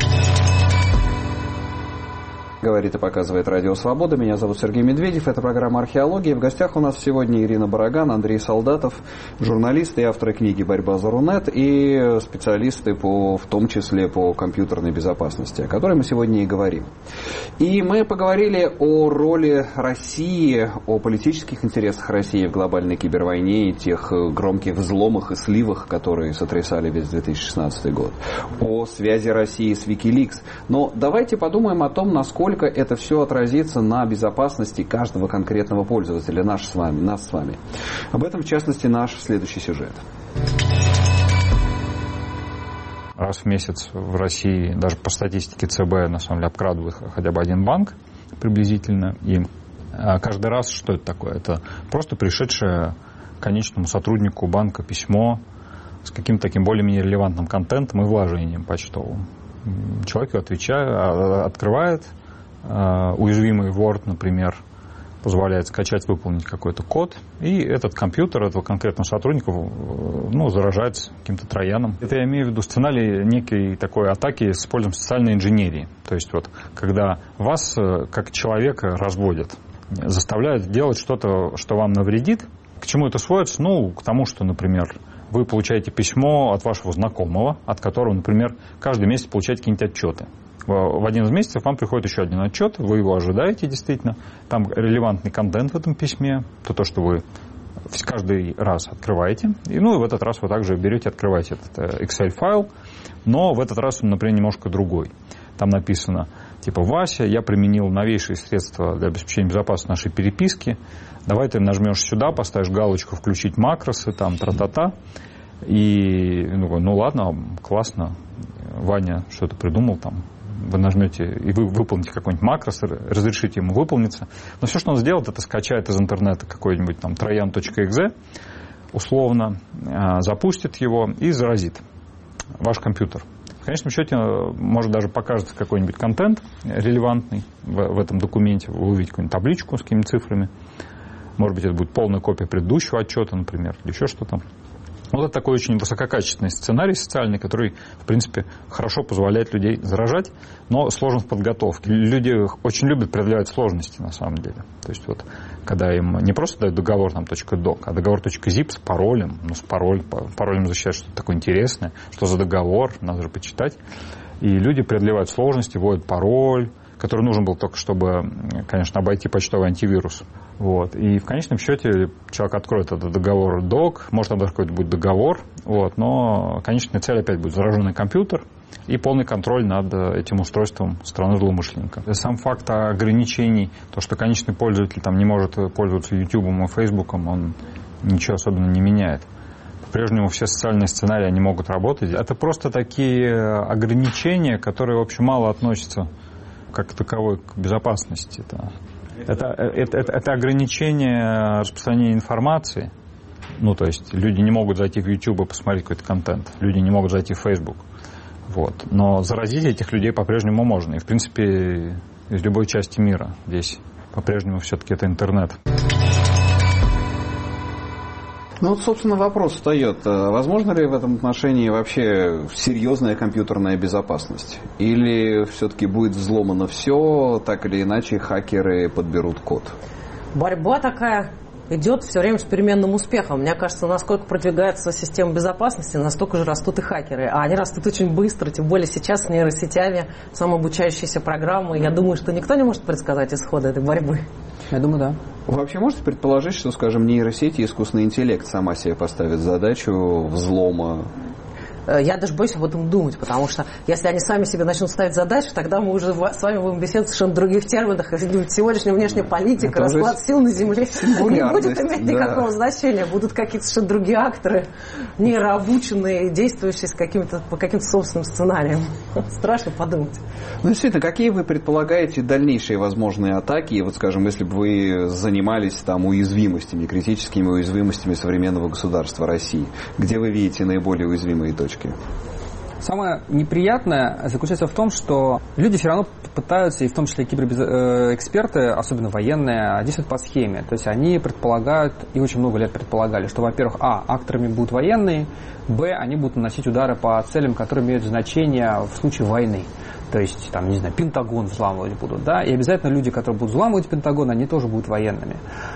Говорит и показывает Радио Свобода. Меня зовут Сергей Медведев. Это программа «Археология». В гостях у нас сегодня Ирина Бараган, Андрей Солдатов, журналисты и авторы книги «Борьба за Рунет» и специалисты, в том числе по компьютерной безопасности, о которой мы сегодня и говорим. И мы поговорили о роли России, о политических интересах России в глобальной кибервойне и тех громких взломах и сливах, которые сотрясали весь 2016 год, о связи России с Wikileaks. Но давайте подумаем о том, насколько это все отразится на безопасности каждого конкретного пользователя, нас с вами. Об этом, в частности, наш следующий сюжет. Раз в месяц в России, даже по статистике ЦБ, на самом деле, обкрадывают хотя бы один банк приблизительно. И каждый раз, что это такое? Это просто пришедшее конечному сотруднику банка письмо с каким-то таким более-менее релевантным контентом и вложением почтовым. Человек открывает, уязвимый Word, например, позволяет скачать, выполнить какой-то код, и этот компьютер этого конкретного сотрудника заражается каким-то трояном. Это я имею в виду сценарий некой такой атаки с использованием социальной инженерии. То есть когда вас как человека разводят, заставляют делать что-то, что вам навредит. К чему это сводится? К тому, что, например, вы получаете письмо от вашего знакомого, от которого, например, каждый месяц получаете какие-нибудь отчеты. В один из месяцев вам приходит еще один отчет, вы его ожидаете действительно. Там релевантный контент в этом письме, то, что вы каждый раз открываете. И в этот раз вы также берете, открываете этот Excel-файл, но в этот раз он, например, немножко другой. Там написано, Вася, я применил новейшие средства для обеспечения безопасности нашей переписки. Давай ты нажмешь сюда, поставишь галочку «Включить макросы», там, тра-та-та. И, ладно, классно, Ваня что-то придумал там. Вы нажмете, и вы выполните какой-нибудь макрос, разрешите ему выполниться. Но все, что он сделает, это скачает из интернета какой-нибудь там trojan.exe, условно, запустит его и заразит ваш компьютер. В конечном счете, может даже покажется какой-нибудь контент релевантный в этом документе. Вы увидите какую-нибудь табличку с какими-то цифрами. Может быть, это будет полная копия предыдущего отчета, например, или еще что-то. Это такой очень высококачественный сценарий социальный, который, в принципе, хорошо позволяет людей заражать, но сложен в подготовке. Люди очень любят преодолевать сложности, на самом деле. То есть когда им не просто дают договор там, .doc, а договор .zip с паролем, паролем защищать что-то такое интересное, что за договор, надо же почитать. И люди преодолевают сложности, вводят пароль, который нужен был только, чтобы, конечно, обойти почтовый антивирус. И в конечном счете человек откроет этот договор DOC, может, там даже какой-то будет договор, но конечная цель опять будет зараженный компьютер и полный контроль над этим устройством стороны злоумышленника. Сам факт ограничений, то, что конечный пользователь там не может пользоваться YouTube и Facebook, он ничего особенно не меняет. По-прежнему все социальные сценарии, они могут работать. Это просто такие ограничения, которые, в общем, мало относятся как таковой к безопасности. Это ограничение распространения информации. То есть люди не могут зайти в YouTube и посмотреть какой-то контент. Люди не могут зайти в Facebook. Но заразить этих людей по-прежнему можно. И, в принципе, из любой части мира. Здесь по-прежнему все-таки это интернет. Ну вот, собственно, вопрос встает. Возможно ли в этом отношении вообще серьезная компьютерная безопасность? Или все-таки будет взломано все, так или иначе хакеры подберут код? Борьба такая идет все время с переменным успехом. Мне кажется, насколько продвигается система безопасности, настолько же растут и хакеры. А они растут очень быстро, тем более сейчас с нейросетями, самообучающиеся программы. Я думаю, что никто не может предсказать исхода этой борьбы. Я думаю, да. Вы вообще можете предположить, что, скажем, нейросети и искусственный интеллект сама себе поставит задачу взлома? Я даже боюсь об этом думать, потому что если они сами себе начнут ставить задачи, тогда мы уже с вами будем беседовать в совершенно других терминах. Сегодняшняя внешняя политика, расклад сил на Земле не будет иметь никакого значения. Будут какие-то совершенно другие акторы, нейрообученные, действующие по каким-то собственным сценариям. Страшно подумать. Ну, действительно, какие вы предполагаете дальнейшие возможные атаки? И вот, скажем, если бы вы занимались там уязвимостями, критическими уязвимостями современного государства России, где вы видите наиболее уязвимые точки? Самое неприятное заключается в том, что люди все равно пытаются, и в том числе киберэксперты, особенно военные, действуют по схеме. То есть они предполагают, и очень много лет предполагали, что, во-первых, акторами будут военные, они будут наносить удары по целям, которые имеют значение в случае войны. То есть, там, не знаю, Пентагон взламывать будут, да, и обязательно люди, которые будут взламывать Пентагон, они тоже будут военными.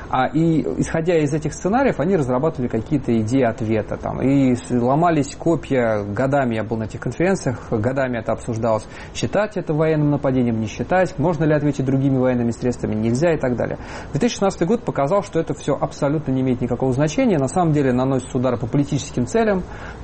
И исходя из этих сценариев, они разрабатывали какие-то идеи ответа, там, и ломались копья годами, я был на этих конференциях, годами это обсуждалось, считать это военным нападением, не считать, можно ли ответить другими военными средствами, нельзя и так далее. 2016 год показал, что это все абсолютно не имеет никакого значения, на самом деле наносится удар по политическим целям,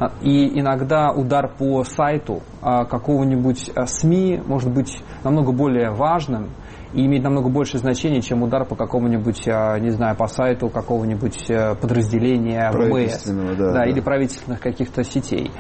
и иногда удар по сайту какого-нибудь СМИ может быть намного более важным и иметь намного больше значения, чем удар по какому-нибудь, не знаю, по сайту какого-нибудь подразделения ВМС, да, или правительственных каких-то сетей.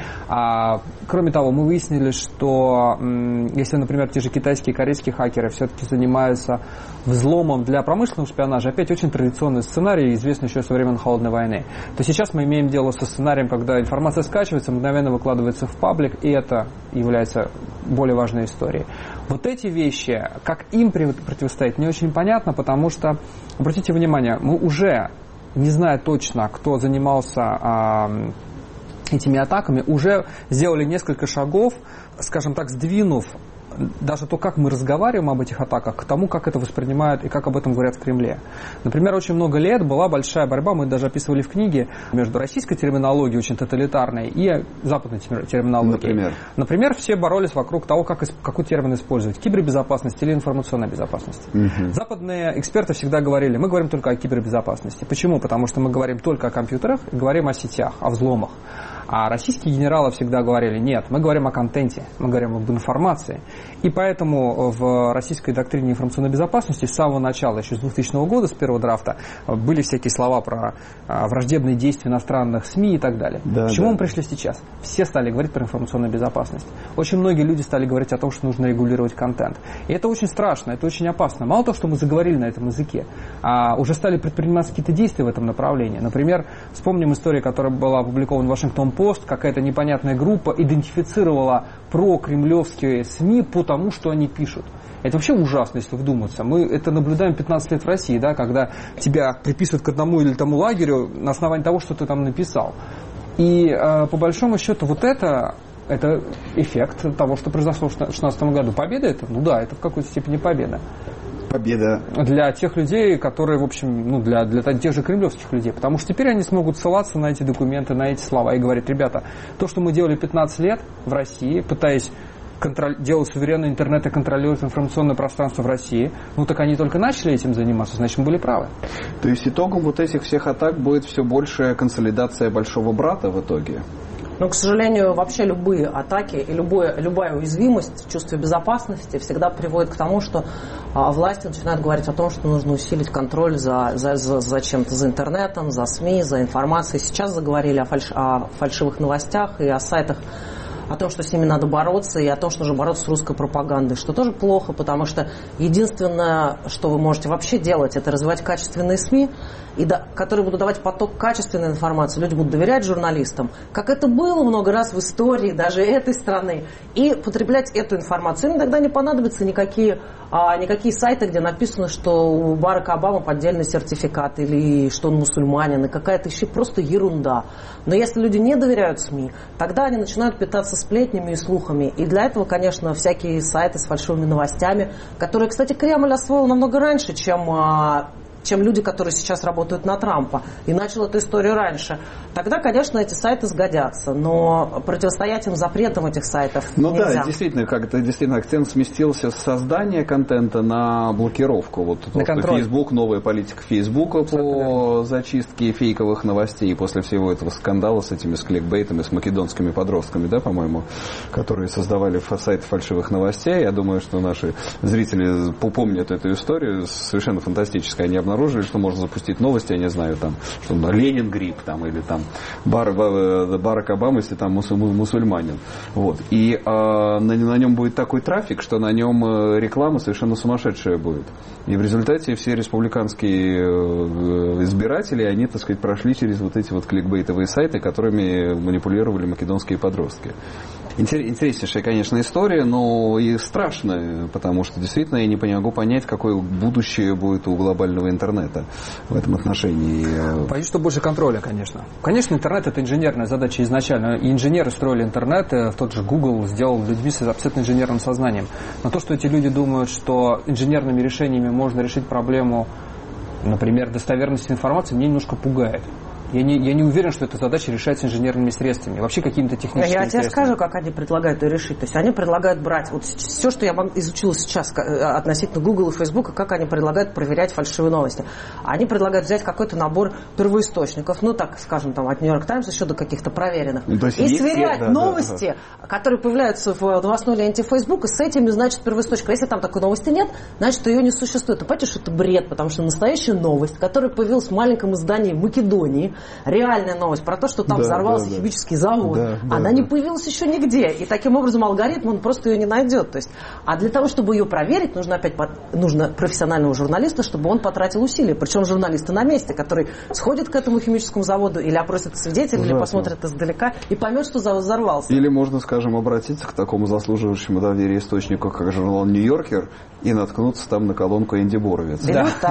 Кроме того, мы выяснили, что если, например, те же китайские и корейские хакеры все-таки занимаются взломом для промышленного шпионажа, опять очень традиционный сценарий, известный еще со времен Холодной войны, то сейчас мы имеем дело со сценарием, когда информация скачивается, мгновенно выкладывается в паблик, и это является более важной историей. Вот эти вещи, как им противостоять, не очень понятно, потому что, обратите внимание, мы уже, не зная точно, кто занимался этими атаками, уже сделали несколько шагов, скажем так, сдвинув даже то, как мы разговариваем об этих атаках, к тому, как это воспринимают и как об этом говорят в Кремле. Например, очень много лет была большая борьба, мы даже описывали в книге, между российской терминологией, очень тоталитарной, и западной терминологией. Например, все боролись вокруг того, какой термин использовать, кибербезопасность или информационная безопасность. Западные эксперты всегда говорили, мы говорим только о кибербезопасности. Почему? Потому что мы говорим только о компьютерах, говорим о сетях, о взломах. А российские генералы всегда говорили, нет, мы говорим о контенте, мы говорим об информации. И поэтому в российской доктрине информационной безопасности с самого начала, еще с 2000 года, с первого драфта, были всякие слова про враждебные действия иностранных СМИ и так далее. К чему мы пришли сейчас? Все стали говорить про информационную безопасность. Очень многие люди стали говорить о том, что нужно регулировать контент. И это очень страшно, это очень опасно. Мало того, что мы заговорили на этом языке, уже стали предприниматься какие-то действия в этом направлении. Например, вспомним историю, которая была опубликована в Washington Post, какая-то непонятная группа идентифицировала прокремлевские СМИ по тому, что они пишут. Это вообще ужасно, если вдуматься. Мы это наблюдаем 15 лет в России, да, когда тебя приписывают к одному или тому лагерю на основании того, что ты там написал. И по большому счету вот это эффект того, что произошло в 2016 году. Победа это? Ну да, это в какой-то степени победа. Победа. Для тех людей, которые, в общем, для тех же кремлевских людей. Потому что теперь они смогут ссылаться на эти документы, на эти слова и говорить, ребята, то, что мы делали 15 лет в России, пытаясь делать суверенный интернет и контролировать информационное пространство в России, так они только начали этим заниматься, значит, мы были правы. То есть итогом вот этих всех атак будет все большая консолидация большого брата в итоге? Но, к сожалению, вообще любые атаки и любая уязвимость в чувстве безопасности всегда приводит к тому, что власти начинают говорить о том, что нужно усилить контроль за чем-то, за интернетом, за СМИ, за информацией. Сейчас заговорили о фальшивых новостях и о сайтах о том, что с ними надо бороться, и о том, что нужно бороться с русской пропагандой, что тоже плохо, потому что единственное, что вы можете вообще делать, это развивать качественные СМИ, которые будут давать поток качественной информации. Люди будут доверять журналистам, как это было много раз в истории даже этой страны, и потреблять эту информацию. Им тогда не понадобятся никакие сайты, где написано, что у Барака Обамы поддельный сертификат, или что он мусульманин, и какая-то еще просто ерунда. Но если люди не доверяют СМИ, тогда они начинают питаться сплетнями и слухами. И для этого, конечно, всякие сайты с фальшивыми новостями, которые, кстати, Кремль освоил намного раньше, чем люди, которые сейчас работают на Трампа, и начал эту историю раньше. Тогда, конечно, эти сайты сгодятся, но противостоять им запретом этих сайтов нельзя. Да, действительно, акцент сместился с создания контента на блокировку. Вот Facebook, новая политика Фейсбука по зачистке фейковых новостей после всего этого скандала с этими кликбейтами, с македонскими подростками, да, по-моему, которые создавали сайты фальшивых новостей. Я думаю, что наши зрители помнят эту историю, совершенно фантастическая. Они обнаружили, что можно запустить новости, я не знаю, там, что Ленин грипп, там, или там Барак Обама, если там мусульманин. Вот. И на нем будет такой трафик, что на нем реклама совершенно сумасшедшая будет. И в результате все республиканские избиратели, они, так сказать, прошли через вот эти вот кликбейтовые сайты, которыми манипулировали македонские подростки. Интереснейшая, конечно, история, но и страшная, потому что действительно я не могу понять, какое будущее будет у глобального интернета в этом отношении. Боюсь, что больше контроля, конечно. Конечно, интернет — это инженерная задача изначально. И инженеры строили интернет, тот же Google сделал людьми с абсолютно инженерным сознанием. Но то, что эти люди думают, что инженерными решениями можно решить проблему, например, достоверности информации, меня немножко пугает. Я не уверен, что эта задача решается инженерными средствами, вообще какими-то техническими средствами. Я тебе скажу, как они предлагают ее решить. То есть они предлагают брать вот все, что я изучила сейчас относительно Google и Facebook, как они предлагают проверять фальшивые новости. Они предлагают взять какой-то набор первоисточников, ну так скажем, там от New York Times еще до каких-то проверенных, и сверять новости, которые появляются в новостной ленте Facebook, и с этими, значит, первоисточником. Если там такой новости нет, значит, ее не существует. Вы понимаете, что это бред, потому что настоящая новость, которая появилась в маленьком издании в Македонии, реальная новость про то, что там взорвался химический завод, она не появилась еще нигде. И таким образом алгоритм, он просто ее не найдет. То есть, а для того, чтобы ее проверить, нужно профессионального журналиста, чтобы он потратил усилия. Причем журналисты на месте, который сходит к этому химическому заводу или опросит свидетелей, или посмотрит издалека и поймет, что завод взорвался. Или можно, скажем, обратиться к такому заслуживающему доверия источнику, как журнал «Нью-Йоркер», и наткнуться там на колонку Энди Боровец.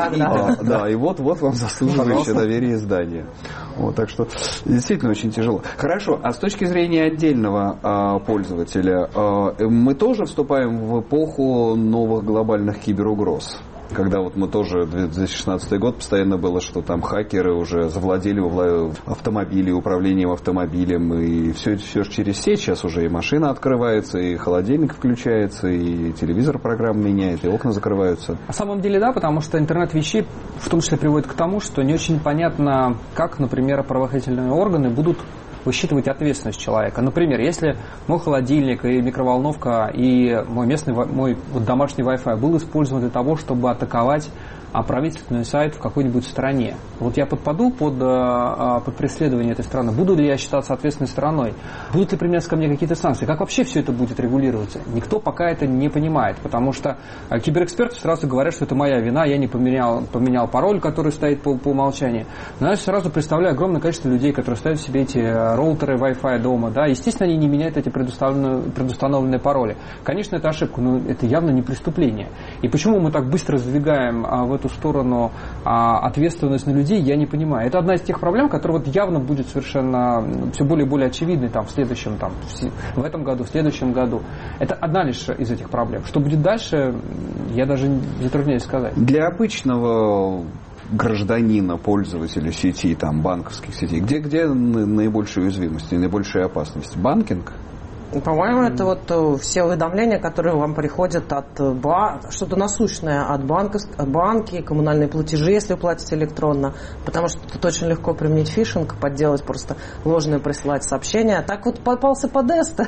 И вот вам заслуживающее доверие издания. Вот, так что действительно очень тяжело. Хорошо, а с точки зрения отдельного пользователя, мы тоже вступаем в эпоху новых глобальных киберугроз? Когда вот мы тоже, 2016 год, постоянно было, что там хакеры уже завладели автомобилем, управлением автомобилем, и все через сеть. Сейчас уже и машина открывается, и холодильник включается, и телевизор программу меняет, и окна закрываются. На самом деле, да, потому что интернет вещей в том числе приводит к тому, что не очень понятно, как, например, правоохранительные органы будут высчитывать ответственность человека. Например, если мой холодильник и микроволновка и мой домашний Wi-Fi был использован для того, чтобы атаковать правительственный сайт в какой-нибудь стране. Вот я подпаду под преследование этой страны. Буду ли я считаться ответственной стороной? Будут ли применяться ко мне какие-то санкции? Как вообще все это будет регулироваться? Никто пока это не понимает, потому что киберэксперты сразу говорят, что это моя вина, я не поменял пароль, который стоит по умолчанию. Но я сразу представляю огромное количество людей, которые ставят себе эти роутеры Wi-Fi дома. Да? Естественно, они не меняют эти предустановленные пароли. Конечно, это ошибка, но это явно не преступление. И почему мы так быстро сдвигаем в эту сторону ответственность на людей, я не понимаю. Это одна из тех проблем, которая вот явно будет совершенно все более и более очевидной в следующем, в этом году, в следующем году. Это одна лишь из этих проблем. Что будет дальше, я даже затрудняюсь сказать. Для обычного гражданина, пользователя сети, банковских сетей, где наибольшая уязвимость и наибольшая опасность? Банкинг? По-моему, это вот все уведомления, которые вам приходят от что-то насущное от банки, коммунальные платежи, если вы платите электронно, потому что тут очень легко применить фишинг, подделать просто ложные, присылать сообщения. Так вот попался Подеста.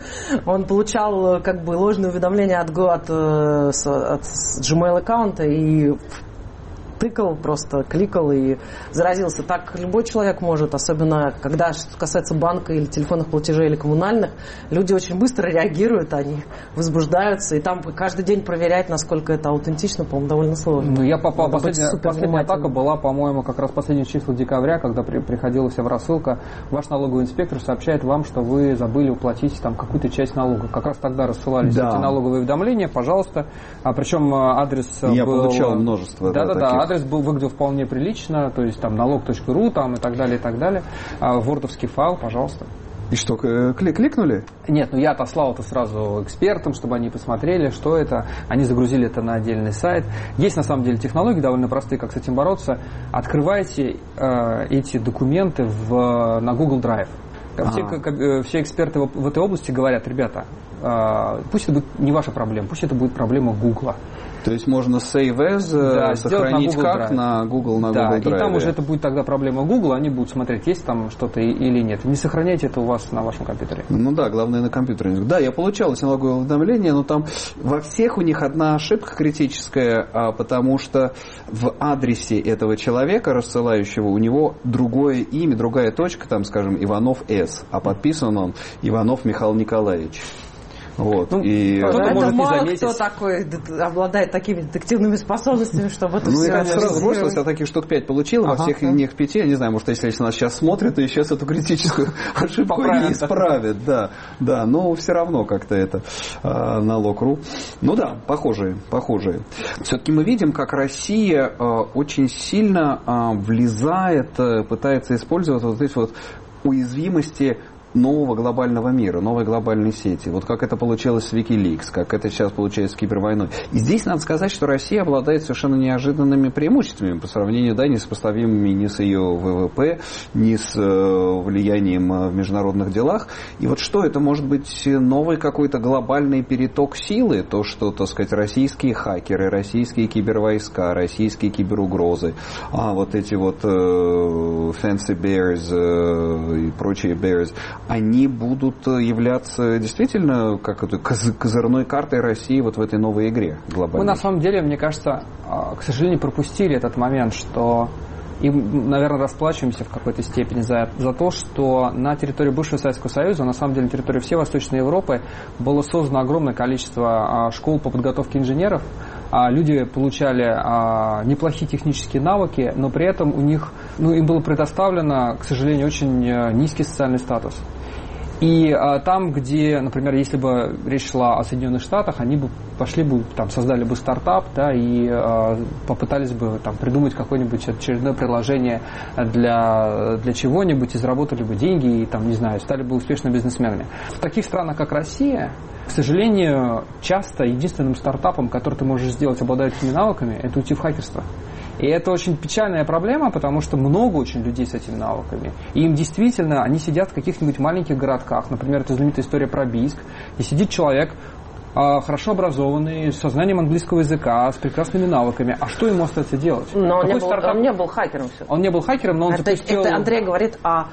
Он получал ложные уведомления от Gmail аккаунта и тыкал, просто кликал и заразился. Так любой человек может, особенно когда что касается банка или телефонных платежей или коммунальных, люди очень быстро реагируют, они возбуждаются, и там каждый день проверять, насколько это аутентично, по-моему, довольно сложно. Ну, я попал, последняя атака была, по-моему, как раз последних числа декабря, когда приходила вся рассылка. Ваш налоговый инспектор сообщает вам, что вы забыли уплатить там какую-то часть налога. Как раз тогда рассылались эти налоговые уведомления, пожалуйста. Причем адрес я был... получал множество таких. Адрес выглядел вполне прилично, то есть там налог.ру там, и так далее, и так далее. Вордовский файл, пожалуйста. И что, кликнули? Нет, я отослал это сразу экспертам, чтобы они посмотрели, что это. Они загрузили это на отдельный сайт. Есть на самом деле технологии довольно простые, как с этим бороться. Открывайте эти документы на Google Drive. Все эксперты в этой области говорят: ребята, пусть это будет не ваша проблема, пусть это будет проблема Гугла. То есть можно save as, сохранить на Google Drive. И там уже это будет тогда проблема Google, они будут смотреть, есть там что-то или нет. Не сохраняйте это у вас на вашем компьютере. Главное на компьютере. Да, я получал эти налоговые уведомления, но там во всех у них одна ошибка критическая, потому что в адресе этого человека, рассылающего, у него другое имя, другая точка, там, скажем, Иванов С, а подписан он Иванов Михаил Николаевич. Вот. Это мало кто такой обладает такими детективными способностями, чтобы это все... Я сразу бросилась, я таких штук 5 получил, во всех них 5, я не знаю, может, если нас сейчас смотрят, и сейчас эту критическую ошибку не исправят. Да, но все равно как-то это налог.ру. Похожие. Все-таки мы видим, как Россия очень сильно влезает, пытается использовать вот эти вот уязвимости нового глобального мира, новой глобальной сети. Вот как это получилось с Wikileaks, как это сейчас получается с кибервойной. И здесь надо сказать, что Россия обладает совершенно неожиданными преимуществами по сравнению, несопоставимыми ни с ее ВВП, ни с влиянием в международных делах. И вот что это может быть новый какой-то глобальный переток силы, то, что, так сказать, российские хакеры, российские кибервойска, российские киберугрозы, вот эти вот fancy bears и прочие bears, они будут являться действительно козырной картой России вот в этой новой игре глобальной. Мы на самом деле, мне кажется, к сожалению, пропустили этот момент, что и, наверное, расплачиваемся в какой-то степени за то, что на территории бывшего Советского Союза, на самом деле на территории всей Восточной Европы, было создано огромное количество школ по подготовке инженеров. Люди получали неплохие технические навыки, но при этом у них, им было предоставлено, к сожалению, очень низкий социальный статус. И там, где, например, если бы речь шла о Соединенных Штатах, они бы пошли бы, создали бы стартап, и попытались бы придумать какое-нибудь очередное приложение для чего-нибудь, и заработали бы деньги, и, стали бы успешными бизнесменами. В таких странах, как Россия, к сожалению, часто единственным стартапом, который ты можешь сделать, обладая этими навыками, это уйти в хакерство. И это очень печальная проблема, потому что много очень людей с этими навыками. И им действительно, они сидят в каких-нибудь маленьких городках. Например, это знаменитая история про Бийск. И сидит человек, хорошо образованный, с сознанием английского языка, с прекрасными навыками. А что ему остается делать? Но он не был хакером. Он не был хакером, но он запустил... Это Андрей говорит о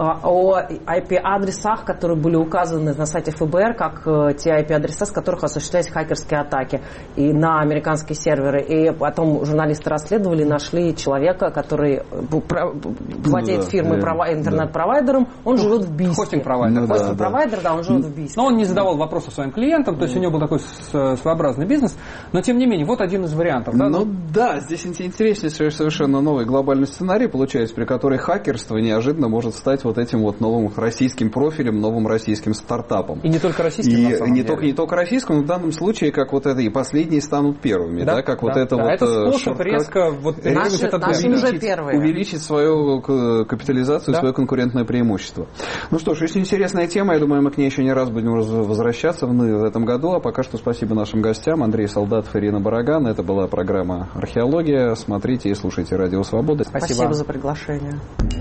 IP-адресах, которые были указаны на сайте ФБР, как те IP-адреса, с которых осуществлялись хакерские атаки и на американские серверы. И потом журналисты расследовали, нашли человека, который владеет фирмой интернет-провайдером, он живет в Бийске. Хостинг-провайдер. Хостинг-провайдер, он живет в Бийске. Но он не задавал вопросов своим клиентам, то есть у него был такой своеобразный бизнес, но тем не менее, вот один из вариантов. Здесь интереснее совершенно новый глобальный сценарий получается, при котором хакерство неожиданно может стать вот этим вот новым российским профилем, новым российским стартапом. И не только российским, на самом деле. Не только российским, но в данном случае, как вот это, и последние станут первыми, как вот это вот... Это способ резко наши уже первые. Увеличить свою капитализацию, свое конкурентное преимущество. Ну что ж, очень интересная тема, я думаю, мы к ней еще не раз будем возвращаться в этом году, а пока что спасибо нашим гостям, Андрей Солдатов, Ирина Бараган, это была программа «Археология», смотрите и слушайте «Радио Свобода». Спасибо за приглашение.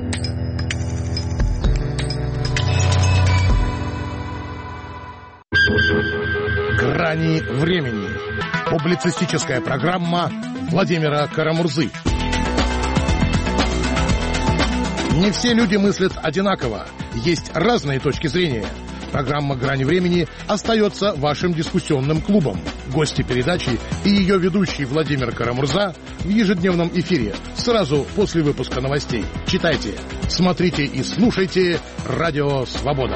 «Грани времени». Публицистическая программа Владимира Карамурзы. Не все люди мыслят одинаково. Есть разные точки зрения. Программа «Грани времени» остается вашим дискуссионным клубом. Гости передачи и ее ведущий Владимир Карамурза в ежедневном эфире сразу после выпуска новостей. Читайте, смотрите и слушайте «Радио Свобода».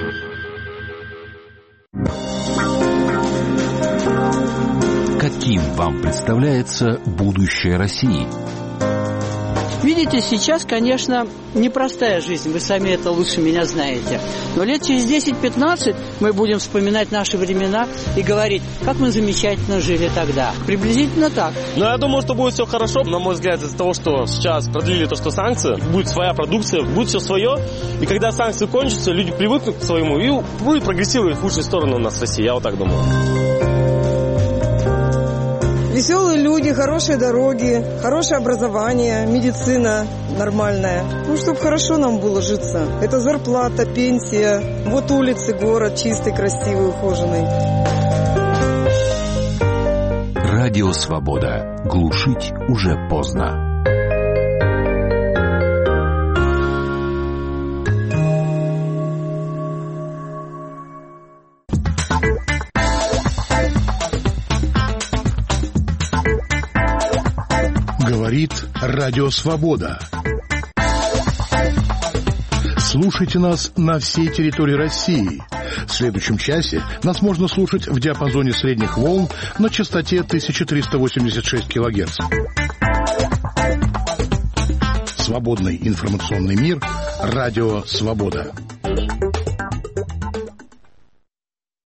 Каким вам представляется будущее России? Видите, сейчас, конечно, непростая жизнь, вы сами это лучше меня знаете. Но лет через 10-15 мы будем вспоминать наши времена и говорить, как мы замечательно жили тогда. Приблизительно так. Но я думаю, что будет все хорошо. На мой взгляд, из-за того, что сейчас продлили то, что санкции, будет своя продукция, будет все свое. И когда санкции кончатся, люди привыкнут к своему и будет прогрессировать в лучшую сторону у нас в России. Я вот так думаю. Веселые люди, хорошие дороги, хорошее образование, медицина нормальная. Ну, чтобы хорошо нам было житься. Это зарплата, пенсия, вот улицы, город чистый, красивый, ухоженный. Радио Свобода. Глушить уже поздно. Говорит Радио Свобода. Слушайте нас на всей территории России. В следующем часе нас можно слушать в диапазоне средних волн на частоте 1386 кГц. Свободный информационный мир. Радио Свобода.